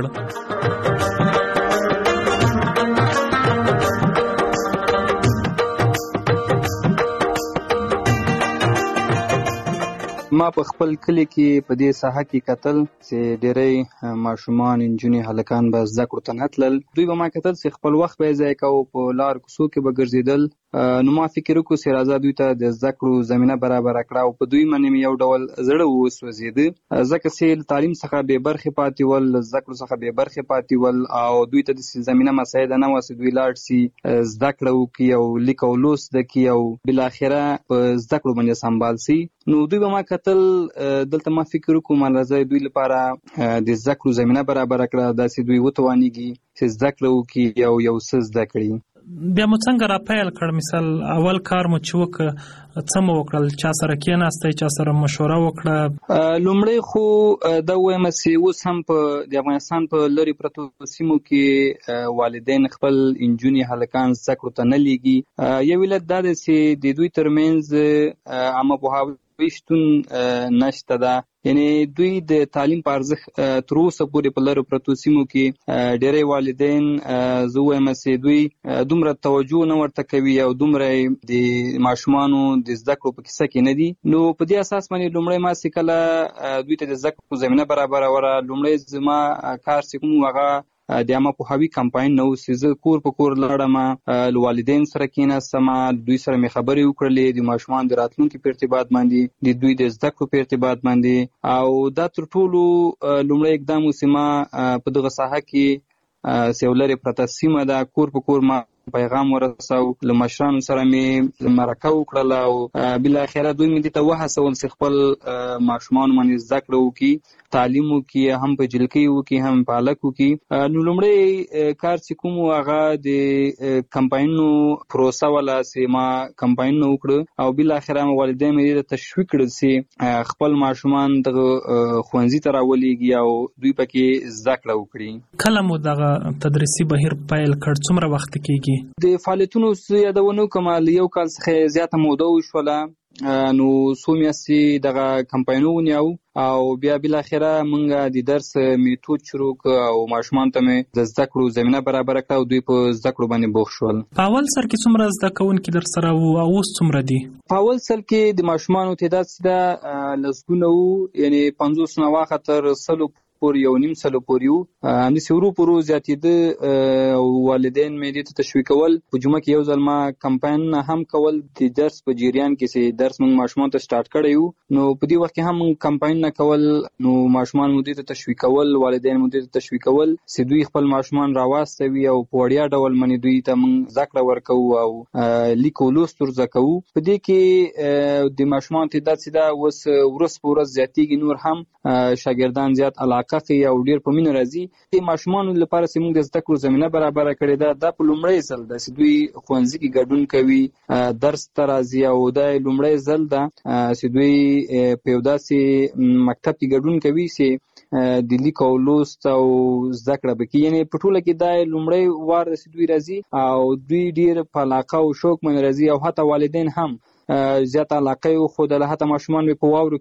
Speaker 1: ما په خپل کلی کې په دې ساحه کې کتل چې ډېری ماشومان انجونې هلکان به زده کړو ته نه تلل. دوی به ما کتل چې خپل وخت به یې ضایع کوو، په لار کوڅو کې به ګرځېدل. نو ما فکر وکړو چې راځه دوی ته د زده کړو زمینه برابره کړه او په دوی باندې مې یو ډول زړه وسوځېده، ځکه چې له تعلیم څخه بې برخې پاتې ول، له زده کړو څخه بې برخې پاتې ول او دوی ته داسې زمینه مساعده نه وه چې دوی لاړ شي زده کړه وکړي او لیک او لوست زده کړي او بالاخره په زده کړو باندې سمبال شي. نو دوی به ما کتل، دلته ما فکر وکړو ما راځه دوی لپاره د زده کړو زمینه برابره کړه، داسې دوی وتوانېږي چې زده کړه وکړي او یو څه زده کړي.
Speaker 20: بیا مو څنګه را پیل کړ؟ مثال اول کار مو چې وکړ څه مو وکړل؟ چا سره کېناستئ؟ چا سره مشوره وکړه؟
Speaker 1: لومړی خو دا ووایم چې اوس هم په د افغانستان په لرې پرتو سیمو کې والدین خپل انجونې هلکان زده کړو ته نه لیږي. یو علت دا دی چې د دوی ترمنځ عامه پوهاوی شتون نشته ده، یعنی دوی د تعلیم په ارزښت تر اوسه پورې په لرو پرتو سیمو کې ډېری والدین زه وایم چې دوی دومره توجه نه ورته کوي او دومره د ماشومانو د زده کړو په کیسه کې نه دي. نو په دې اساس باندې لومړی ما چې کله دوی ته د زده کړو زمینه برابروله، لومړی زما کار چې کوم هغه د عامه پوهاوي کمپاین نه و چې زه کور په کور لاړم، له والدین سره کېناستم، دوی سره مې خبرې وکړلې د ماشومان د راتلونکي په ارتباط باندې، د دوی د زده کړو په ارتباط باندې. او دا تر ټولو لومړی اقدام و چې ما په دغه ساحه کې چې یو لرې پرته سیمه ده، کور په کور ما پیغام ورساو، له مشرانو سره مې مرکه وکړله او بالاخره دوی مې دې ته وهڅول چې خپل ماشومان باندې زده کړه وکړي، تعلیم وکړي، هم په جلکۍ وکړي هم په هلک وکړي. نو لومړی کار چې کوم و هغه د کمپاینونو پروسه وله چې ما کمپاینونه وکړه او بالاخره والدین مې دې ته تشویق کړل چې خپل ماشومان دغه ښوونځي ته راولېږي او دوی پکې زده کړه وکړي.
Speaker 20: کله مو دغه تدریسي بهیر پیل کړ؟ څومره وخت کېږي؟
Speaker 1: د فعالیتونو یادونه وکړم، له یو کال څخه زیاته موده وشوله. نو څو میاشتې دغه کمپاینونه ونیو او بیا بالاخره موږ د درس میتود شروع کړ او ماشومان ته مې د زده کړو زمینه برابره کړه او دوی په زده کړو باندې بوخت شول.
Speaker 20: په اول سر کې څومره زده کوونکي در سره وو او اوس څومره دي؟
Speaker 1: په اول سر کې د ماشومانو تعداد چې ده لسګونه وو، یعنی پنځوس نه واخه تر سلو پورې یو نیم سلو پورې وو. همداسې ورو په ورو زیاتېده او والدین مې دې ته تشویقول. په جمعه کې یو ځل ما کمپاین هم کول د درس په جریان کې چې درس موږ ماشومان ته سټارټ کړی وو، نو په دې وخت کې هم موږ کمپاین نه کول، نو ماشومان مو دې ته تشویقول، والدین مو دې ته تشویقول چې دوی خپل ماشومان راواستوي او په وړیا ډول باندې دوی ته موږ زده کړه ورکوو او لیک او لوست ور زده کوو. په دې کې د ماشومان تعداد چې ده اوس ورځ په ورځ زیاتېږي، نور هم شاګردان زیات علاقه کوي او ډېر په مینه راځي. د ماشومانو لپاره چې موږ د زده کړو زمینه برابره کړې ده، دا په لومړی ځل ده چې دوی ښوونځي کې ګډون کوي، درس ته راځي او دا لومړی ځل ده چې دوی په یو داسې مکتب کې ګډون کوي چې د لیک او لوست او زده کړه پکې، یعنې په ټوله کې دا لومړی وار ده چې دوی راځي او دوی ډېر په علاقه او شوق باندې راځي او حتی والدین هم زیات علاقه وښودله. حتی ماشومان مې په واورو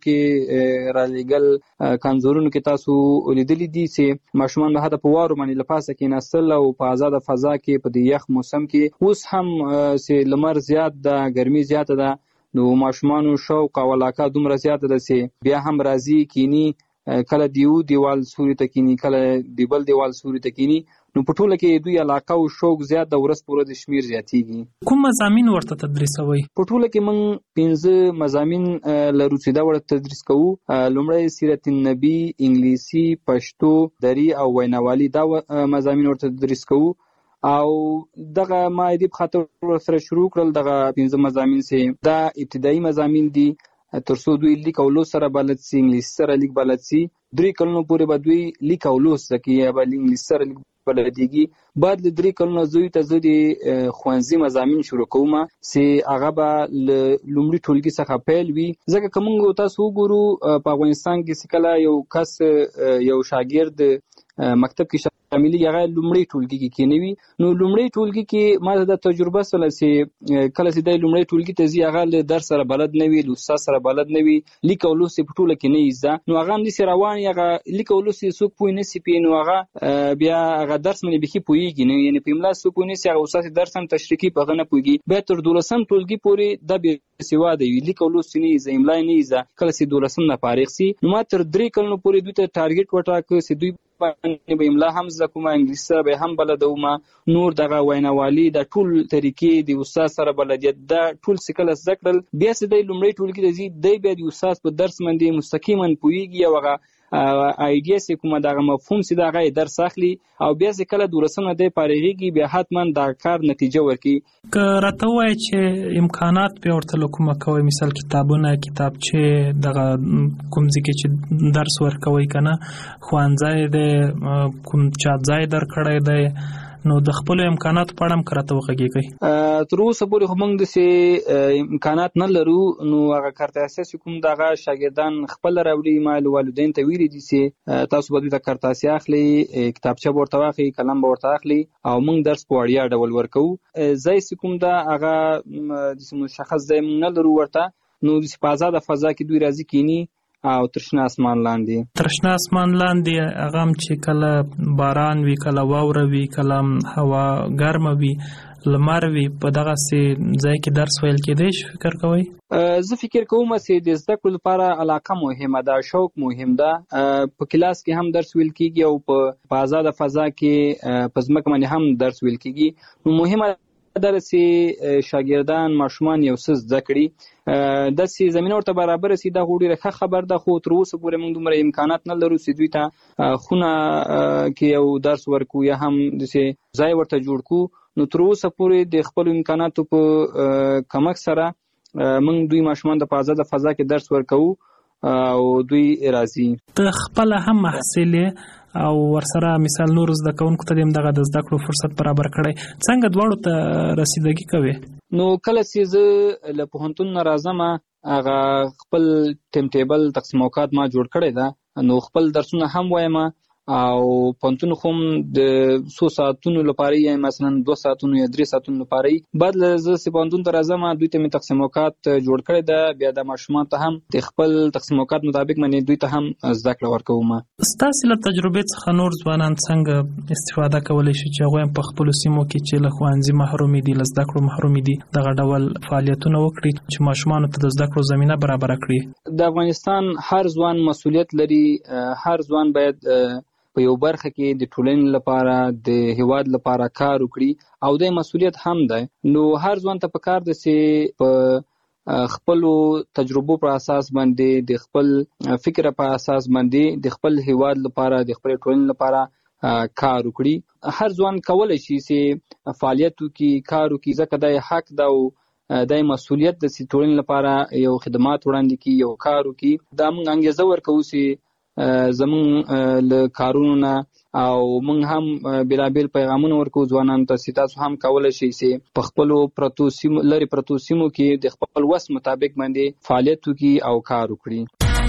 Speaker 1: کې رالیږل، کانزورونو کې تاسو لیدلي دي چې ماشومان به حتی په واورو باندې له پاسه کېناستل او په آزاده فضا کې په دې یخ موسم کې. اوس هم چې لمر زیات ده، ګرمي زیاته ده، نو ماشومانو شوق او علاقه دومره زیاته ده چې بیا هم راځي کینی، کله د یو دیوال سوري ته کینی، کله د بل دیوال سوري ته کینی. نو په ټوله کې دوی علاقه او شوق زیات د ورځ په ورځ شمیر زیاتېږي.
Speaker 20: کوم مضامین ورته تدریسوي؟
Speaker 1: په ټوله کې موږ پنځه مضامین لرو چې دا ورته تدریس کوو. لومړی سیرت النبي، انګلیسي، پښتو، دري او ویناوالي، دا مضامین ورته تدریس کوو. او دغه ما دې په خاطر ورسره شروع کړل دغه پنځه مضامین چې دا ابتدایي مضامین دي تر څو دوی لیک او لوست سره بلد سي، انګلیسي سره لیک بلد سي. درې کلونو پورې به دوی لیک او لوست زده کوي یا به انګلیسي سره لیک بلدېږي. بعد له درې کلونو زوی ته زه د ښوونځي مضامین شروع کوم چې هغه به له لومړي ټولګي څخه پیل وي، ځکه که موږ تاسو وګورو په افغانستان کې چې کله یو کس یو شاګرد مکتب کې شاملي هغه لومړی ټولګي کې کېنوي. نو لومړی ټولګي کې ما د تجربه سره چې کله چې د لومړی ټولګي ته ځي هغه له درس سره بلد نه وي، له استاد سره بلد نه وي، لیک او لوست په ټوله کې نه یزده. نو هغه هم داسې روان هغه لیک او لوست څوک پوه نه سي پې، نو هغه بیا هغه درس باندې بيخي پوهېږي نه، یعنې په املا څوک پوه نه سي، هغه استاد درس هم تشریحي په هغه نه پوهېږي. بیا تر دولسم ټولګي پورې دا بېسواده وي، لیک او لوست نه یزده، املا نه یزده. کله چې دولسم نه فارغ سي نو ما تر درې کلونو پورې دوی ته ټارګېټ وټاکه چې دوی باندې به املا هم زده کوم، انګلیسي سره به هم بلدوم، نور دغه ویناوالي د ټول طریقې د استاد سره بلدیت دا ټول څه کله زده کړل. بیا چې دی لومړی ټولګي ته ځي دی بیا د استاد په درس باندې مستقیما پوهېږي او هغه آیډیا چې کومه دغه مفهوم چې د هغه درس اخلي او بیا چې کله دولسم نه دی فارغېږي بیا حتما د کار نتیجه ورکړي.
Speaker 20: که راته ووایي چې امکانات بیا ورته له کومه کوئ، مثال کتابونه، کتابچې، دغه کوم ځای کې چې درس ورکوئ که نه، ښوونځی دی، کوم چا ځای درکړی دی، نو د خپلو امکاناتو په اړه هم که راته وغږېږئ.
Speaker 1: تر اوسه پورې خو موږ داسې امکانات نه لرو، نو هغه کارت اساسي کوم دغه شاګردان خپله راوړي. ما له والدینو ته ویلي دي چې تاسو به دوی ته کارت اساسي اخلي، کتابچه به ورته واخلي، قلم به ورته اخلي او موږ درس په وړیا ډول ورکوو. ځای چې کوم ده هغه داسې مشخص ځای موږ نه لرو ورته، نو داسې په ازاده فضا کې دوی راځي کینی او ترشنه اسمان لاندې
Speaker 20: ترشنه اسمان لاندې هغه هم چې کله باران وي، کله واوره وي، کله هوا ګرمه وي، لمر وي، په دغسې ځای کې درس ویل کېدی شي فکر کوئ؟
Speaker 1: زه فکر کوم چې د زده کړو لپاره علاقه مهمه ده، شوق مهم ده. په کلاس کې هم درس ویل کېږي او په آزاده فضا کې په ځمکه باندې هم درس ویل کېږي. نو مهمه ده چې شاګردان ماشومان یو څه زده کړي، داسې زمینه ورته برابره سي. دا خو ډېره ښه خبر ده، خو تر اوسه پورې موږ دومره امکانات نه لرو چې دوی ته خونه کې یو درس ورکو یا هم داسې ځای ورته جوړ کړو. نو تر اوسه پورې د خپلو امکاناتو په کمک سره موږ دوی ماشومان د په آزاده فضا کې درس ورکوو او دوی راځي.
Speaker 20: ته خپله هم محصل او ورسره مثال نور زده کوونکو ته هم دغه د زده کړو فرصت برابر کړی، څنګه دواړو ته رسیدګي کوي؟
Speaker 1: نو کله چې زه له پوهنتون نه راځم هغه خپل ټیم ټیبل تقسیم اوقات ما جوړ کړی ده، نو خپل درسونه هم وایم او پوهنتون خو هم د څو ساعتونو لپاره یا مثلا دوه ساعتونو یا درې ساعتونو لپاره بعد له زه چې پوهنتون ته راځم دوی ته مې تقسیم اوقات جوړ کړی ده. بیا د ماشومان ته هم د خپل تقسیم اوقات مطابق باندې دوی ته هم زده کړه ورکوم.
Speaker 20: ستاسې له تجربې څخه نور ځوانان څنګه استفاده کولی شي چې هغوی هم په خپلو سیمو کې چې له ښوونځي محرومې دي، له زده کړو محرومې دي، دغه ډول فعالیتونه وکړي چې ماشومانو ته د زده کړو زمینه برابره کړي؟
Speaker 1: د افغانستان هر ځوان مسؤلیت لري، هر ځوان باید په یو برخه کې د ټولنې لپاره د هیواد لپاره کار وکړي او د مسؤلیت هم ده. نو هر ځوان ته پکار ده چې په خپلو تجربو په اساس باندې، د خپل فکر په اساس باندې د خپل هیواد لپاره، د خپل ټولنې لپاره کار وکړي. هر ځوان کولی شي چې فعالیت وکړي، کار وکړي، ځکه دا حق ده او دا مسؤلیت ده چې ټولنې لپاره یو خدمات وړاندې کړي، یو کار وکړي. دا موږ انګېزه ورکوو چې زمون له کارونو نه او موږ هم بېلابېل پیغامونه ورکوو ځوانانو ته چې تاسو هم کولی شئ چې په خپلو پرتو سیمو لرې پرتو سیمو کې د خپل وس مطابق باندې فعالیت وکړي او کار وکړي.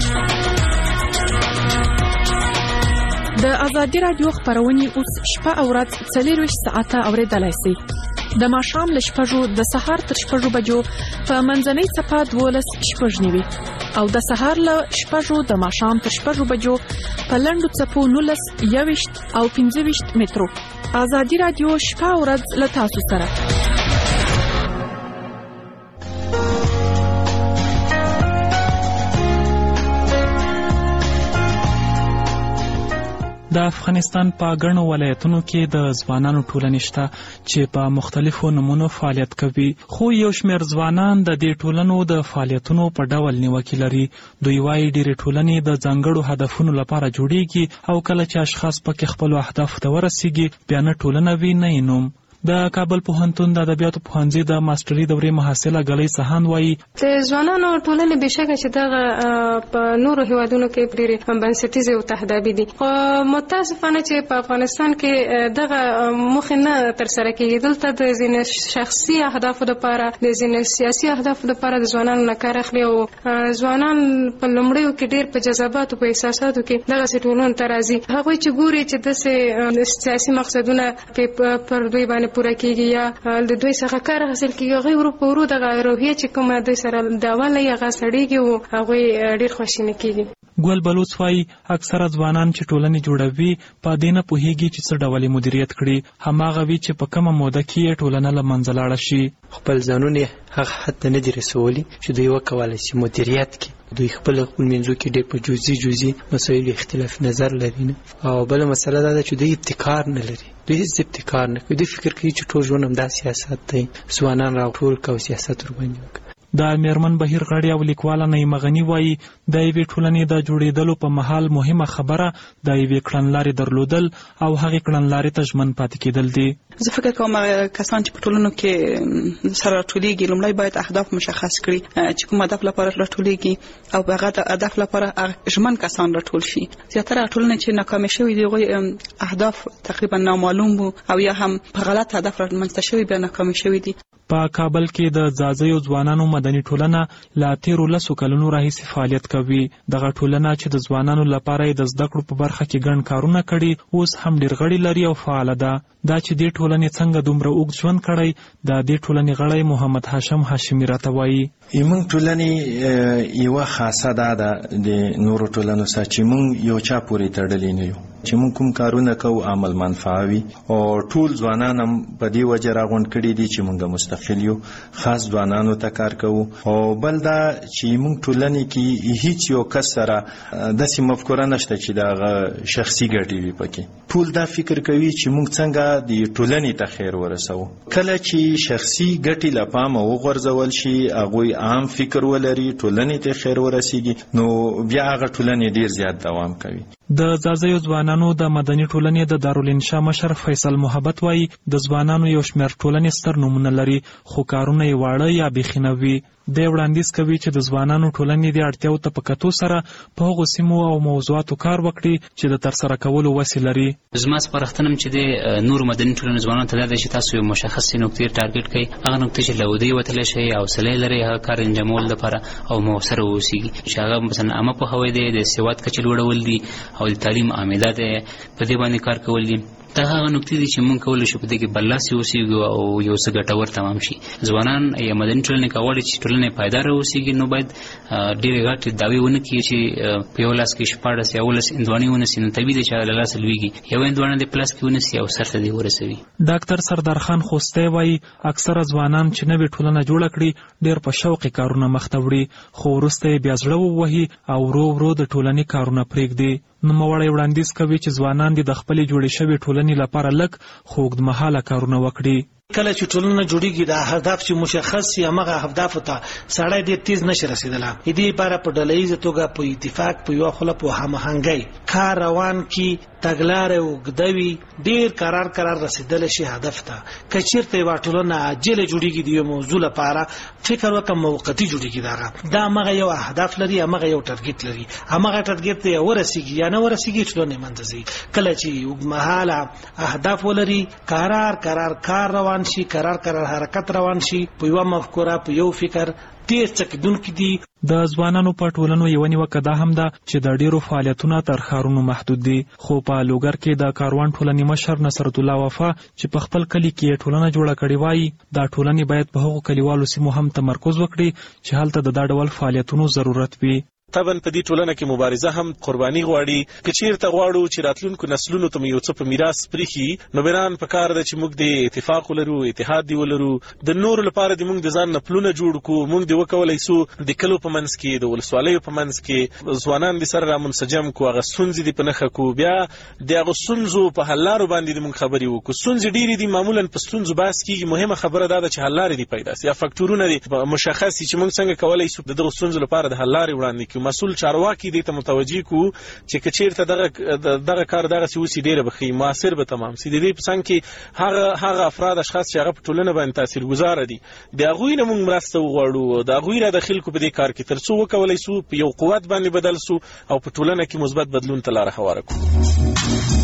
Speaker 4: د ازادي راډیو خپرونې اوس شپه او ورځ څلېرویشت ساعته اورېدلی سئ. د ماښام له شپږو د سهار تر شپږو بجو په منځنۍ څپه دولس شپږ نوي او د سهار له شپږو د ماښام تر شپږو بجو په لنډو څپو نولس، یوویشت او پنځه ویشت مترو. ازادي راډیو شپه او ورځ له تاسو سره.
Speaker 20: د افغانستان په ګڼو ولایتونو کې د ځوانانو ټولنې شته چې په مختلفو نمونو فعالیت کوي، خو یو شمېر ځوانان د دې ټولنو د فعالیتونو په ډول نیوکې لري. دوی وایي ډېرې ټولنې د ځانګړو هدفونو لپاره جوړیږي او کله چې اشخاص پکې خپلو اهدافو ته ورسیږي بیا نه ټولنه وي نه یې نوم. د کابل پوهنتون د ادبیاتو پوهنځي د ماستري دورې محصله ګلۍ سهان وایي
Speaker 7: د ځوانانو ټولنې بشکه چې دغه په نورو هیوادونو کې ډېرې بنسټیزې او تهدابي دي، خو متاسفانه چې په افغانستان کې دغه موخې نه ترسره کېږي. دلته د ځینې شخصي اهدافو دپاره د ځینې سیاسي اهدافو دپاره د ځوانانو نه کار اخلي او ځوانان په لومړیو کې ډېر په جذباتو په احساساتو کې دغسې ټولنو ته راځي. هغوی چې ګوري چې داسې سیاسي مقصدونه پر دوی باندې پوره کېږي یا د دوی څخه کار حاصل کېږي، هغوی ورو په ورو دغه روحیه چې کومه دوی سره دعوه لري هغه سړېږي او هغوی ډېر خواشیني کېږي.
Speaker 20: ګل بلوڅ وایي اکثره ځوانان چې ټولنې جوړوي په دې نه پوهېږي چې څه ډول مدیریت کړي، هماغه وي چې په کومه موده کې یې ټولنه له منځه لاړه شي.
Speaker 9: خپل ځانونه هغه حد ته نه دي رسولي چې دوی وکولی شي مدیریت کړي. دوی خپل خپل منځو کې ډېر په جزئي جزئي مسایلو اختلاف نظر لري نه. او بله مسله دا ده چې دوی ابتکار نه لري، دوی هیڅ ابتکار نه کوي. دوی فکر کوي چې ټول ژوند همدا سیاست دی، ځوانان راټول کړه او سیاست ورباندې وکړه. د میرمن بهیر غړي او لیکواله نعیمه غني وایي د یوې ټولنې د جوړېدلو په مهال مهمه خبره د یوې کړنلارې درلودل او هغې کړنلارې ته ژمن پاتې کېدل دي.
Speaker 23: زه فکر کوم کسان چې په ټولنو کې سره راټولېږي لومړی باید اهداف مشخص کړي چې کوم هدف لپاره راټولېږي او په هغه هدف لپاره ژمن کسان راټول شي. زیاتره ټولنې چې ناکامې شوي دي هغوی اهداف تقریبا نامعلوم وو او یا هم په غلط هدف رامنځته شوي بیا ناکامې شوي دي.
Speaker 20: په کابل کې د ځاځیو ځوانانو مدني ټولنه لا تیرو لسو کلونو راهیسې فعالیت کوي. دغه ټولنه چې د ځوانانو لپاره یې د زده کړو په برخه کې ګڼ کارونه کړي اوس هم ډېر غړي لري او فعاله ده. دا چې دې ټولنې څنګه دومره اوږد ژوند کړی د دې ټولنې غړی محمد هاشم هاشمي راته وایي.
Speaker 24: موږ ټولنې یوه خاصه دا ده د نورو ټولنو سره چې موږ یو چا پورې تړلي نه یو، چې موږ کوم کارونه کوو عمل منفعه وي او ټول ځوانان هم په دې وجه راغونډ کړي دي چې موږ مستقل یو، خاص ځوانانو ته کار کوو. او بل دا چې موږ ټولنې کې هیڅ یو کس سره داسې مفکوره نشته چې د هغه شخصي ګټې وي پکې. ټول دا فکر کوي چې موږ څنګه د ټولنې ته خیر ورسوو. کله چې شخصي ګټې له پامه وغورځول شي، هغوی عام فکر ولري، ټولنې ته خیر ورسیږي، نو بیا هغه ټولنې ډېر زیات دوام کوي.
Speaker 20: د ځاځیو ځوانانو د مدني ټولنې د دارالانشا مشر فیصل محبت وایي د ځوانانو یو شمېر ټولنې ستر نومونه لري خو کارونه یې واړه یا بیخي نه وي. دی وړاندیز کوي چې د ځوانانو ټولنې د اړتیاو ته په کتو سره په هغو سیمو او موضوعاتو کار وکړي چې د ترسره کولو وسې لري.
Speaker 25: زما سپارښتنه چې د نورو مدني ټولنو ځوانانو ته دا ده چې تاسو یو مشخصې نقطې ټارګټ کړئ، هغه نقطې چې له ودې وتلی شئ، حوصله لرئ هغه کار انجامولو لپاره او مؤثره واوسیږي، چې هغه مثلا عامه پوهاوی دی، د سواد کچه لوړول دي او د تعلیم عامده دی، په دې باندې کار کول دي. دا هغه نقطې دي چې موږ کولی شو په دې کې برلاسي اوسېږو او یو څه ګټور تمام شي. ځوانان یا مدني ټولنې که غواړي چې ټولنه پایداره اوسېږي نو باید ډېرې غټې دعوې ونه کړي چې په یو لاس کې شپاړس یا اوولس هندواڼې ونیسي، نو طبیعي دی چې هغه له لاسه لوېږي. یو هندواڼه دې په لاس کې ونیسي او سر ته دې ورسوي.
Speaker 20: ډاکټر سردار خان خوستی وایي اکثره ځوانان چې نوې ټولنه جوړه کړي ډېر په شوق کارونه مخته وړي، خو وروسته یې بیا زړه ووهي او ورو ورو د ټولنې کارونه پرېږدي. نوموړی وړاندیز کوي چې ځوانان دې د خپلې جوړې شوې ټولنې لپاره لږ خو اوږدمهاله کارونه وکړي.
Speaker 26: کله چې ټولنه جوړیږي د هدف چې مشخص شي هغه اهدافو ته سړی ډېر تیز نشي رسیدلی. دې لپاره په ډلهییزه توګه په اتفاق په یوه خوله په هماهنګۍ کار روان کړي، تګلارې اوږده وي، ډېر قرار قرار رسیدلی شي هدف ته. که چېرته یوه ټولنه عاجله جوړیږي د یو موضوع لپاره فکر وکړه موقتي جوړیږي، دغه دا همغه یو اهداف لري، همغه یو ټارګټ لري، همغه ټارګټ ته یې ورسیږي یا نه ورسیږي ټولنې منځه ځي. کله چې اوږدمهاله اهداف ولري، قرار قرار کار روان شي، قرار قرار حرکت روان شي، په یوه مفکوره په یو فکر ډېر څه کېدونکي دي.
Speaker 20: د ځوانانو په ټولنو یوه نیوکه دا هم ده چې د ډېرو فعالیتونه تر ښارونو محدود دي. خو په لوګر کې د کاروان ټولنې مشر نصرت الله وفا چې په خپل کلي کې یې ټولنه جوړه کړې وایي دا ټولنې باید په هغو کلیوالو سیمو هم تمرکز وکړي چې هلته د دا ډول فعالیتونو ضرورت وي.
Speaker 27: طبعا په دې ټولنه کې مبارزه هم قرباني غواړي. که چیرته غواړو چې راتلونکو نسلونو ته یو څه په میراث پرېښي، نو بیران په کار ده چې موږ د اتفاق ولرو، اتحاد دی ولرو، د نورو لپاره د موږ د ځان نه پلونه جوړ کړو. موږ د وکولی سو د کلو په منځ کې، د ولسوالیو په منځ کې ځوانان د سره رامنسجم کړو، هغه ستونزې دې په نښه کړو، بیا د هغو ستونزو په حل لارو باندې د موږ خبرې وکړو. ستونزې ډېرې دي، معمولا په ستونزو بحث کېږي، مهمه خبره دا ده چې حل لارې دې پیدا سي یا فکټورونه دې مشخص سي چې موږ څنګه کولی سو د دغو ستونزو لپاره د حل لارې وړاندې کړو. مسول چارواکي دې ته متوجي کو چې کچیرته دغه دغه کار دغه سوسی ډیره بخي موثر به تمام سي د دې په څنګه کې هغه هغه افراد اشخاص چې هغه په ټولنه باندې تاثیرګذار دي د هغوی نه موږ مرسته وغواړو د هغوی را د خلکو په دې کار کې تر څو وکولای سو په یو قوت باندې بدل سو او په ټولنه کې مثبت بدلون ته لار هواره کړو.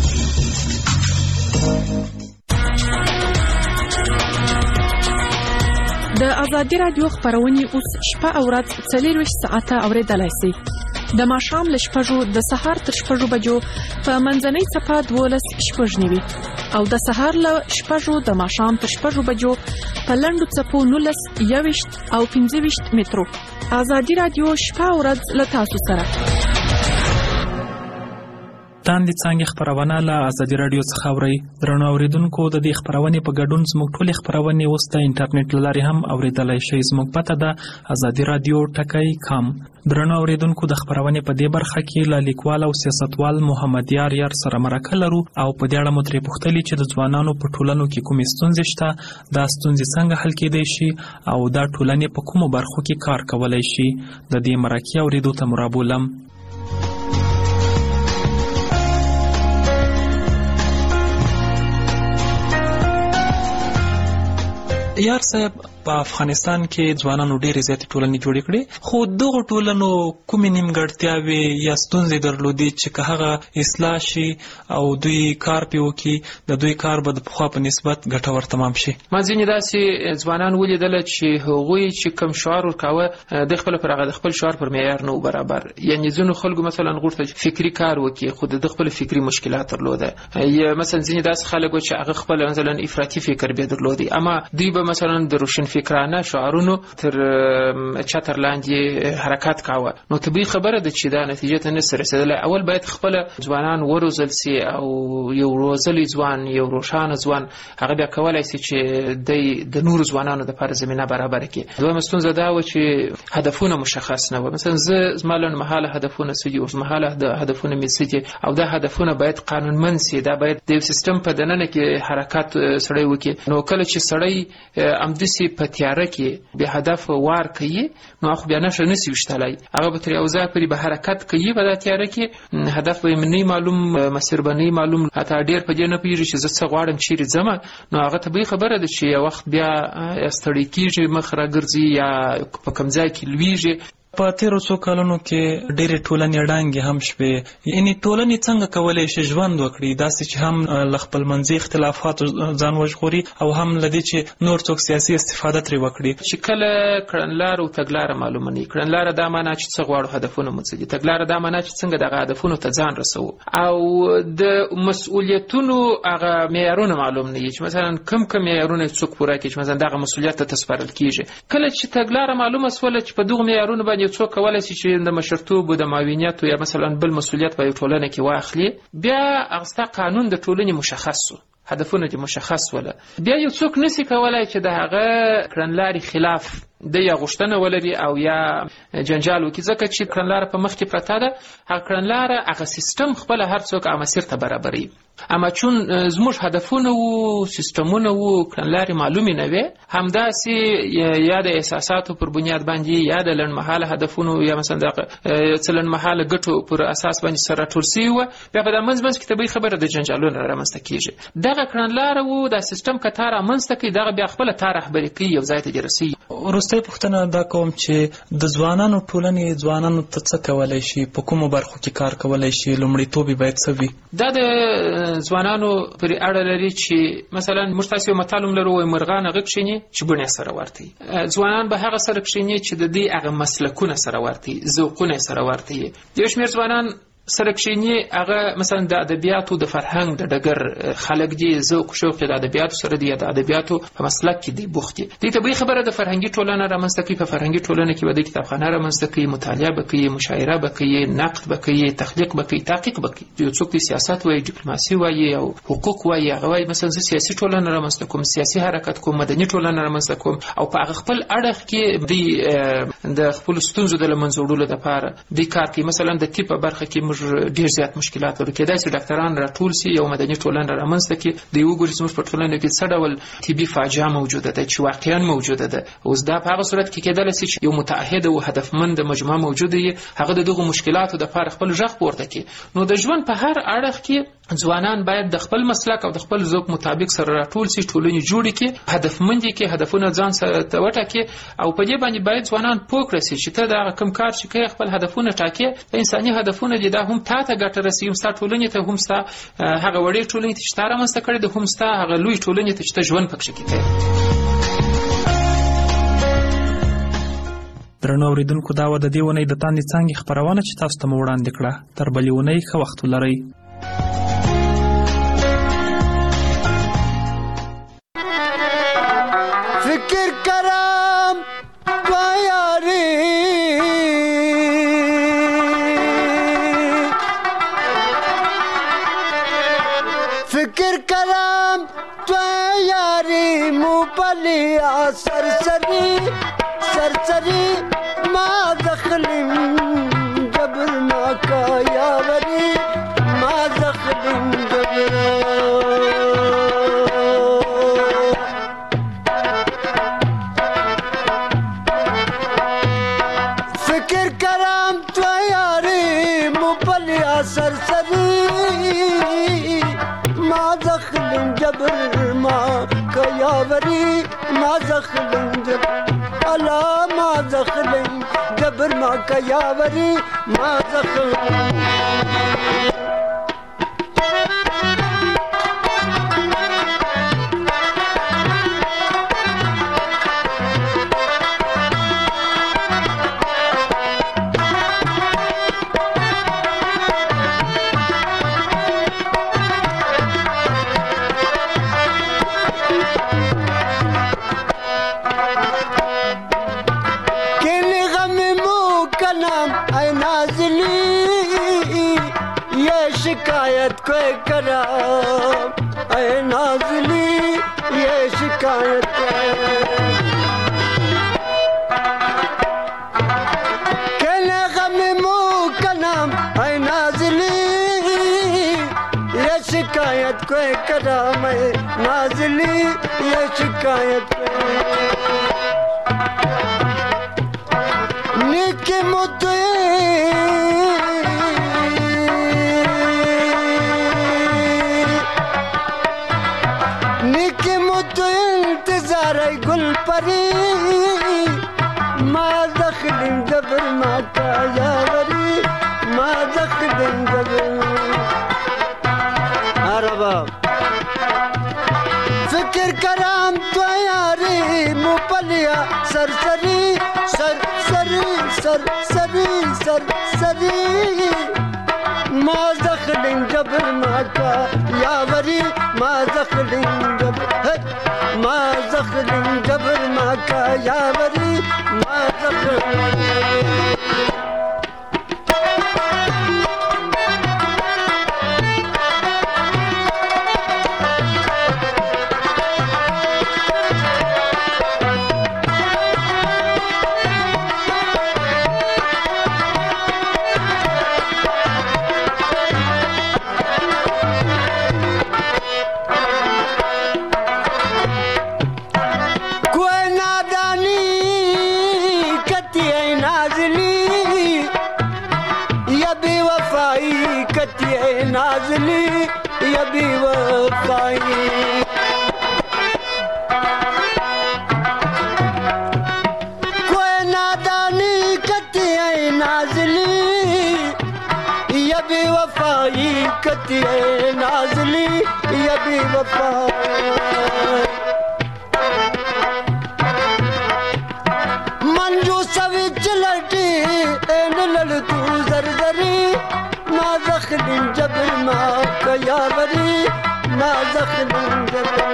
Speaker 4: د ازادي رادیو خبرونه اوس شپه او ورځ څلور ساعته اوریدلای شئ. د ماښام له شپږو د سهار تر شپږو بجو په منځنۍ صفه دولس شپږ نیوي او د سهار له شپږو د ماښام تر شپږو بجو په لنډو څپو نولس یويشت او پنځه ویشت مترو. ازادي رادیو شپه او ورځ له تاسو سره.
Speaker 20: تاندې څنګه خبرونه له ازادي رادیو څخه اوري. درنو اوریدونکو د دې خبرونه په ګډون زموږ ټولې خبرونه اوس د انټرنیټ لارې هم اوریدلای شئ. زموږ پته ده ازادي رادیو ټکی کام. درنو اوریدونکو د خبرونه په دې برخه کې له لیکوال او سیاستوال محمد یار یار سره مرکه لرو او په دې اړه مو ترې پوښتلي چې د ځوانانو په ټولنو کې کومې ستونزې شته، دا ستونزې څنګه حل کېدای شي او دا ټولنې په کومو برخو کې کار کولای شي. د دې مرکې اوریدو ته مرابولم. یار صاحب، په افغانستان کې ځوانانو ډېرې زیاتې ټولنې جوړې کړې، خو دغو ټولنو کومې نیمګړتیاوې یا ستونزې درلودې چې که هغه اصلاح شي او دوی کار پې وکړي، د دوی کار به د پخوا په نسبت ګټور تمام شي.
Speaker 2: ما ځینې داسې ځوانان ولیدله چې هغوی چې کوم شعار ورکاوه د خپله پر هغه د خپل شعار پر معیار نه و برابر. یعنې ځینو خلکو مثلا غوښتل چې فکري کار وکړي خو د خپل فکري مشکلات درلوده. یا مثلا ځینې داسې خلک و چې هغه خپل مثلا افراطي فکر بیا درلودي، اما دوی به مثلا د روشن فکرانه شعارونو تر چتر لاندې حرکت کاوه. نو طبیعي خبره ده چې دا نتیجه ته نسي رسېدلی. اول باید خپل ځوانان وروزل سي او یو روزلی ځوان، یو روښانه ځوان هغه بیا کولی سي چې د نورو ځوانانو دپاره زمینه برابره کړي. دویمه ستونزه دا وه چې هدفونه مشخص نه وه. مثلا زه زما لنډمهاله هدفونه څه دي، اوږدمهاله هدفونه مې څه دي، او دا هدفونه باید قانونمند سي. دا باید د یو سیستم په دننه کې حرکت سړی وکړي. نو کله چې سړی همداسې په تیاره کې بې هدف وار کوي نو هغه بیا نښه نسي ویشتلی، هغه به تر یو ځایه پورې به حرکت کوي په دا تیاره کې، هدف به یې نه معلوم، مسیر به نه معلوم، حتی ډېر په دې نه پوهېږي چې زه څه غواړم، چیرې ځمه. نو هغه طبیعي خبره ده چې یو وخت بیا ستړی کېږي، مخ راګرځي یا په کوم ځای کې لویږي.
Speaker 20: په تیرو څو کلونو کې ډېرې ټولنې ړنګې هم شوې. یعنې ټولنې څنګه کولی شي ژوند وکړي، داسې چې هم له خپلمنځي اختلافاتو ځان وژغوري او هم له دې چې نور څوک سیاسي استفاده ترې وکړي.
Speaker 2: چې کله کړنلاره او تګلاره معلومه نه وي، کړنلاره دا معنا چې څه غواړو، هدفونه مو څه دي، تګلاره دا معنا چې څنګه دغه هدفونو ته ځان رسوو، او د مسؤلیتونو هغه معیارونه معلوم نه وي چې مثلا کم کم معیارونه څوک پوره کړي چې مثلا دغه مسؤلیت ته سپارل کېږي. کله چې تګلاره معلومه سوله چې په دغو معیارونو باندې یو څوک کولی شي چې د مشرتوب د معاونیت یا مثلا بل مسؤلیت په یو ټولنه کې واخلي، بیا هغه ستا قانون د ټولنې مشخص شو، هدفونه دې مشخص وله، بیا یو څوک نسي کولی چې د هغه کړنلارې خلاف د یا غوښتنه ولري او یا جنجال وکړي، ځکه چې کړنلاره په مخ کې پرته ده. هغه کړنلاره هغه سیستم خپله هر څوک هغه مسیر ته برابروي. اما چون زموږ هدفونه وو، سیستمونه وو، کړنلارې معلومې نه وې، همداسې یا د احساساتو پر بنیاد باندې یا د لنډمهاله هدفونو یا مثلا د څه لنډمهاله ګټو پر اساس باندې سره راټول سوي وه، بیا په دا منځ منځ کې طبیعي خبره د جنجالونه رامنځته کېږي. دغه کړنلاره وو، دا سیستم که تا رامنځته کړي، دغه بیا خپله تا رهبري کوي، یو ځای ته دې رسوي.
Speaker 20: وروستۍ پوښتنه دا کوم چې د ځوانانو ټولنې ځوانانو ته څه کولی شي، په کومو برخو کې کار کولی شي، لومړیتوب یې باید څه وي؟ دا د ځوانانو پرې اړه لري چې مثلا موږ تاسې یو متل هم لرو، وایي مرغان هغه کښېني چې بڼې سره ورته وي. ځوانان به هغه سره کښېني چې د دې هغه مسلکونه سره ورته وي، ذوقونه یې سره ورته وي. یو شمېر ځوانان سره کښېني هغه مثلا د ادبیاتو د فرهنګ د ډګر خلک دي، ذوق شوق د ادبیاتو سره دي، د ادبیاتو په مسلک کې دي بوخت دي. دې طبیعي خبره د فرهنګي ټولنه رامنځته کوي. په فرهنګي ټولنه کې به د کتابخانه رامنځته کوي، مطالعه به کوي، مشاعره به کوي، نقد به کوي، تخلیق به کوي، تحقیق به کوي. یو څوک د سیاست وایي، ډیپلوماسي وایي او حقوق وایي، هغه وایي مثلا زه سیاسي ټولنه رامنځته کوم، سیاسي حرکت کوم، مدني ټولنه رامنځته کوم، او په هغه خپل اړخ کې د د خپلو ستونزو د له منځه وړلو دپاره دې کار کوي. مثلا د طب په برخه کې موږ
Speaker 2: ډیر زیات مشکلات لري. کېدای شي ډاکټران راټول سي یو مدني ټولنه رامنځته کړي د یو ګوري زموږ په ټولنه کې څه ډول طبي فاجعه موجوده ده چې واقعا موجوده ده. اوس دا په هغه صورت کې کېدای شي چې یو متعهد او هدفمند مجموعه موجوده وي هغه د دغه مشکلاتو د لپاره خپل ځخ پورته کړي. نو د ژوند په هر اړخ کې ځوانان باید د خپل مسلک او د خپل ذوق مطابق سره راټول سي، ټولنې جوړې کړي، هدفمند کې هدفونه ځان سره وټاکي او په دې باندې باید ځوانان پوه کړي چې ته دا کوم کار چې کوي خپل هدفونه ټاکي، انساني هدفونه دي دا هم تا ته ګټه رسوي، هم ستا ټولنې ته، هم ستا هغه وړې ټولنې ته چې تا رامنځته کړې ده، هم ستا هغه لوی ټولنې ته چې ته ژوند پکښې کوې.
Speaker 20: درنو اوریدونکو دا و د دې اونۍ د تاندې څانګې خپرونه چې تاسو ته مو وړاندې کړه. تر بلې اونۍ ښه وخت ولرئ.
Speaker 6: فکر کرم تو یاری فکر کرم تو یاری موبلیا سرسری سرسری ما دخلم جبر ما کا یاوری ما دخلم جبر فکر کرم تو یاری موبلیا سرسری ما دخلم جبر ما کا یاوری ما دخلم جبر ألا ما دخلن جبر ما كياوري ما دخلن शिकायत को करम ऐ नाज़ली ये शिकायत कहने गम मुँह का नाम ऐ नाज़ली ये शिकायत को करम ऐ नाज़ली ये शिकायत निकी मुद्दे गुल परी ما دخل جبر ما كياوري ما دخل جبر عربا فکر کرام تو یاری موپلیا سرسری سرسری سرسری سرسری ما دخل جبر ما كياوري ما دخل جبر ما دخل جبر ما كياوري ما دخل नाज़ली ये भी वफ़ाई कोई नादानी कती है नाज़ली ये भी वफ़ाई कती है नाज़ली ये भी वफ़ाई मंजू सविच लटी एन लड़ तू जरजरी ما دخل جبر ما كياوري ما دخل جبر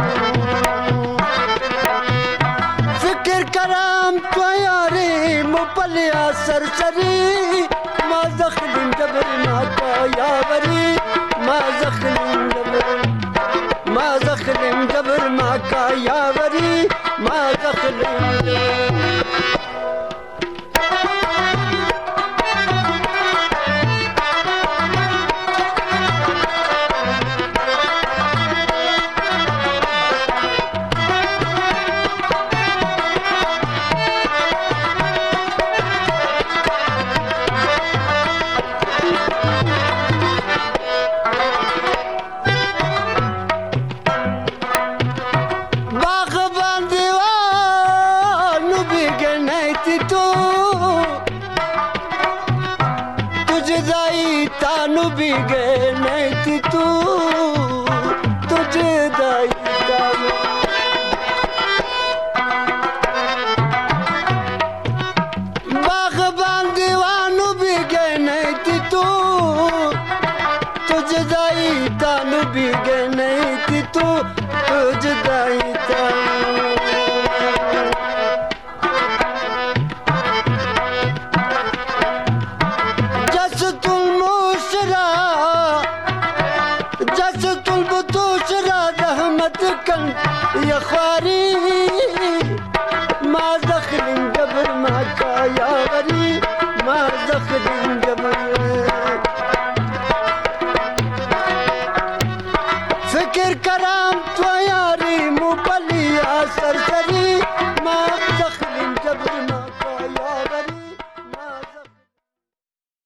Speaker 6: فكر كلام طياري مبليا سرسري ما دخل جبر ما كياوري ما دخل جبر ما دخل جبر ما كياوري ما دخل तन भी गए नहीं तू तुझे दाई